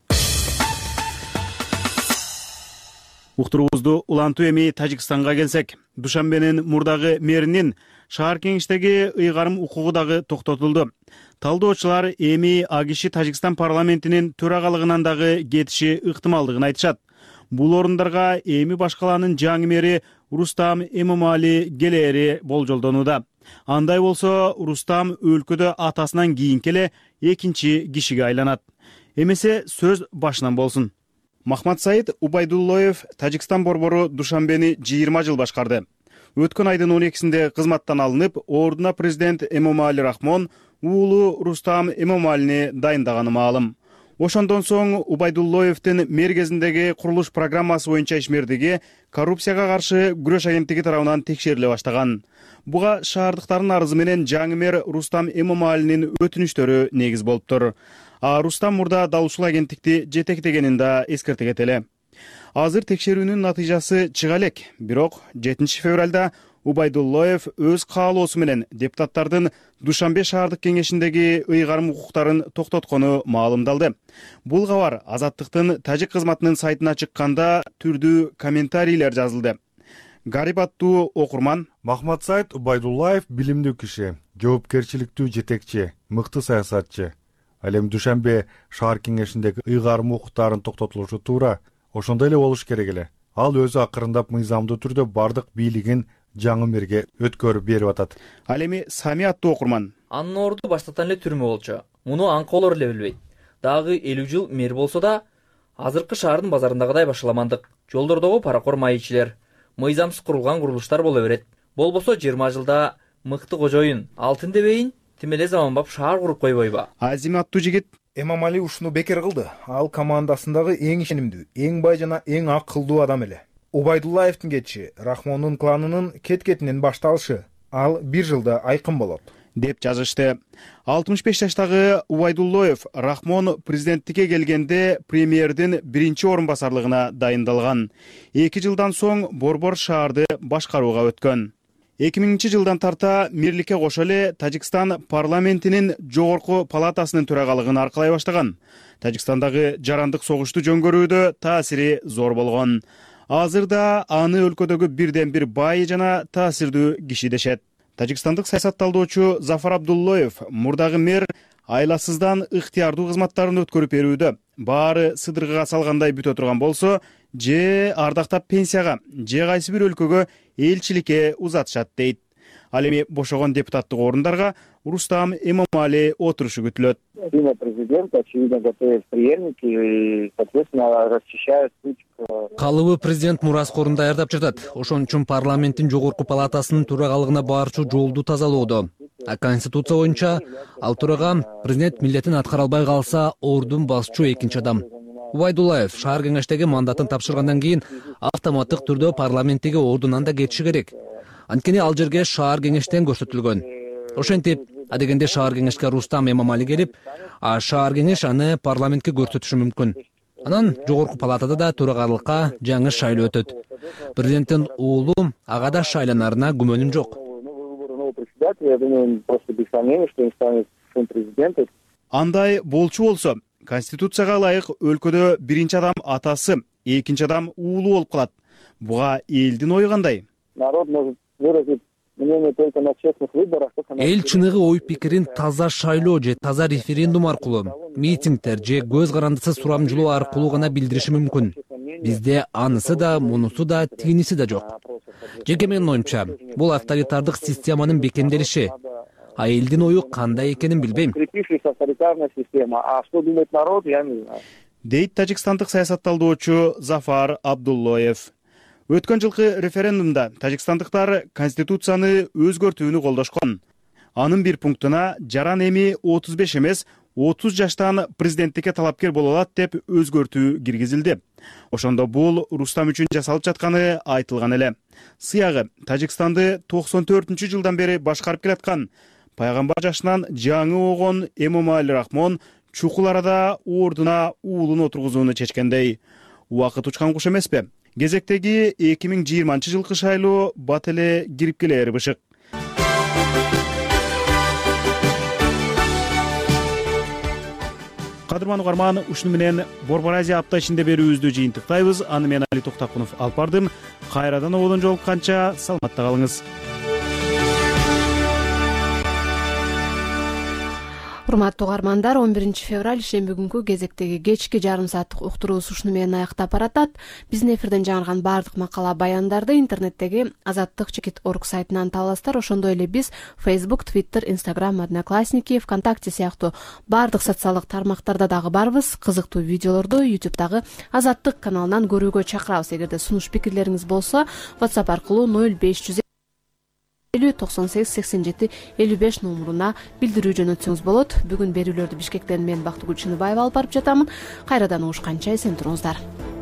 Уктуруубузду улантуу эми Тажикстанга келсек, Душанбенин мурдагы мэринин шаар кеңештеги ыйгарым укугу дагы токтотулду. Талдоочулар эми а киши Тажикстан парламентинин төрагалыгынан дагы кетиши ыктымалдыгын айтышат. Бул орундарга эми башкаланын жаңы мэри Рустам Эмомали келери болжолдонууда. Андай болсо, Рустам өлкөдө атасынан кийинки эле экинчи кишиге айланат. Эмесе сөз башынан болсун. Махматсаид Убайдуллоев Тажикстан борбору Душанбени 20 жыл башкарды. Өткөн айдын 12-синде кызматтан алынып, ордуна президент Эмомали Рахмон уулу Рустам Эмомалини дайындаганы маалым. Ошондон соң Убайдуллоевдин мэр кезиндеги курулуш программасы боюнча ишмердиги коррупцияга каршы күрөш агенттиги тарабынан текшериле баштаган. Буга шаардыктардын арызы менен жаңы мэр Рустам Эмомалинин өтүнүчтөрү негиз болуптур. Рустам мурда дал ушул агенттикти жетектегенин да эскерте кетели. Азыр текшерүүнүн натыйжасы чыга элек, бирок 7 февралда Убайдуллоев өз каалоосу менен депутаттардын Душанбе шаардык кеңешиндеги ыйгарым укуктарын токтоткону маалымдалды. Бул кабар Азаттыктын тажик кызматынын сайтына чыкканда түрдүү комментарийлер жазылды. Гарип аттуу окурман: Махматсаид Убайдуллаев билимдүү киши, жоопкерчиликтүү жетекчи, мыкты саясатчы. Ал эми Душанбе шаар кеңешиндеги ыйгарым укуктарын токтотулушу туура, ошондой эле болуш керек эле. Ал өзү акырындап мыйзамдуу түрдө бардык бийлигин жаңы мэрге өткөрүп берип атат. Ал эми Сами аттуу окурман: Анын орду баштартан эле түрмө болчу. Муну аңкоолор эле билбейт. Дагы 50 жыл мэр болсо да, азыркы шаардын базарындагыдай башаламандык. Жолдордогу паракор майчилер, мыйзамсыз курулган курулуштар боло берет. Болбосо 20 жылда мыкты кожоюн, алтын дебейин, тим эле заманбап шаар куруп койбойбу? Азим аттуу жигит: Эмомали ушуну бекер кылды. Ал командасындагы эң ишенимдүү, эң бай жана эң акылдуу адам эле. Убайдуллаевдин кетиши Рахмондун кланынын кеткетинен башталышы. Ал 1 жылда айкын болот, деп жазышты. 65 жаштагы Убайдуллоев Рахмон президенттикке келгенде премьердин 1-чи орун басарлыгына дайындалган. 2 жылдан соң борбор шаарды башкарууга өткөн. 2000 жылдан тарта мэрликке кошо эле Тажикстан парламентинин жогорку палатасынын төрагалыгын аркалай баштаган. Тажикстандагы жарандык согушту жөнгөрүүдө таасири зор болгон. Азырда аны өлкөдөгү бирден бир бай жана таасирдүү киши дешет. Тажикстандык саясатталдоочу Зафар Абдуллоев мурдагы мэр айласыздан ыктыярдуу кызматтарын өткөрүп берүүдө баары сыдыргыга салгандай бүтө турган болсо, же ардактап пенсияга, же кайсы бир өлкөгө элчиликке узатышат дейт. Ал эми бошогон депутаттык орундарга Рустам Эмомали отурушу күтүлөт. Президент, очевидно, готовит преемники и, соответственно, расчищает путь к... Калыбы президент мураскорун даярдап жатат. Ошон үчүн парламенттин жогорку палатасынын төрагалыгына барчу жолду тазалоодо. Конституция боюнча ал төрага президент милдетин аткара албай калса, ордун басчу экинчи адам. Убайдуллаев шаар кеңештеги мандатын тапшыргандан кийин автоматтык түрдө парламенттеги ордунан да кетиши керек. Анткени ал жерге шаар кеңештен көрсөтүлгөн. Ошентип, адегенде шаар кеңешке Рустам Эмомали келип, шаар кеңеш аны парламентке көрсөтүшү мүмкүн. Анан жогорку палатада да төрагалыкка жаңы шайлоо өтөт. Президенттин уулу ага да шайланарына күмөнүм жок. Андай болчу болсо, Конституцияга ылайык өлкөдө 1-чи адам атасы, 2-чи адам уулу болуп калат. Буга элдин ою кандай? Народ может выразить мнение только на честных выборах. Эл чыныгы ой пикирин таза шайлоо же таза референдум аркылуу, митингдер же көз карандысыз сурамжылоо аркылуу гана билдириши мүмкүн. Бизде анысы да, мунусу да, тигиниси да жок. Жеке менин оюмча, бул авторитардык системанын бекемделиши. А элдин ою кандай экенин билбейм. Дейт тажикстандык саясатталдоочу Зафар Абдуллоев. Өткөн жылкы референдумда тажикстандыктар конституцияны өзгөртүүнү колдошкон. Анын бир пунктуна жаран эми 35 эмес 30 жаштан президенттикке талапкер боло алат деп өзгөртүү киргизилди. Ошондо бул Рустам үчүн жасалып жатканы айтылган эле. Сыягы Тажикстанды 94-жылдан бери башкарып келаткан пайгамбар жашынан жаңы огон Эмомали Рахмон чукул арада ордуна уулун отургузууну чечкендей. Убакыт учкан куш эмеспи? Кезектеги 2020 жылкы шайлоо бат эле кирип келери бышык. Кадырман угарман, ушуну менен Борбор Азия апта ичинде берүүбүздү жыйынтыктайбыз. Аны мен Али Токтакунов алып бардым. Кайрадан ободон жолукканча саламатта калыңыз. Урматтуу угармандар, 11 февраль шемби күнкү кезектеги кечки жарым сааттык уктуруубуз ушуну менен аяктап баратат. Биздин эфирден жаңырган баардык макала баяндарды интернеттеги azattik.org сайтынан тааласыздар. Ошондой эле биз Facebook, Twitter, Instagram, Одноклассники, ВКонтакте сыяктуу баардык социалдык тармактарда дагы барбыз. Кызыктуу видеолорду YouTube'дагы Азаттык каналынан көрүүгө чакырабыз. Эгерде сунуш пикирлериңиз болсо, WhatsApp аркылуу 0500 98 87 55 номуруна билдирүү жөнөтсөңүз болот. Бүгүн берүүлөрдү Бишкектен мен Бактыгүл Чыныбаева алып барып жатамын. Кайрадан угушканча эсен туруңуздар.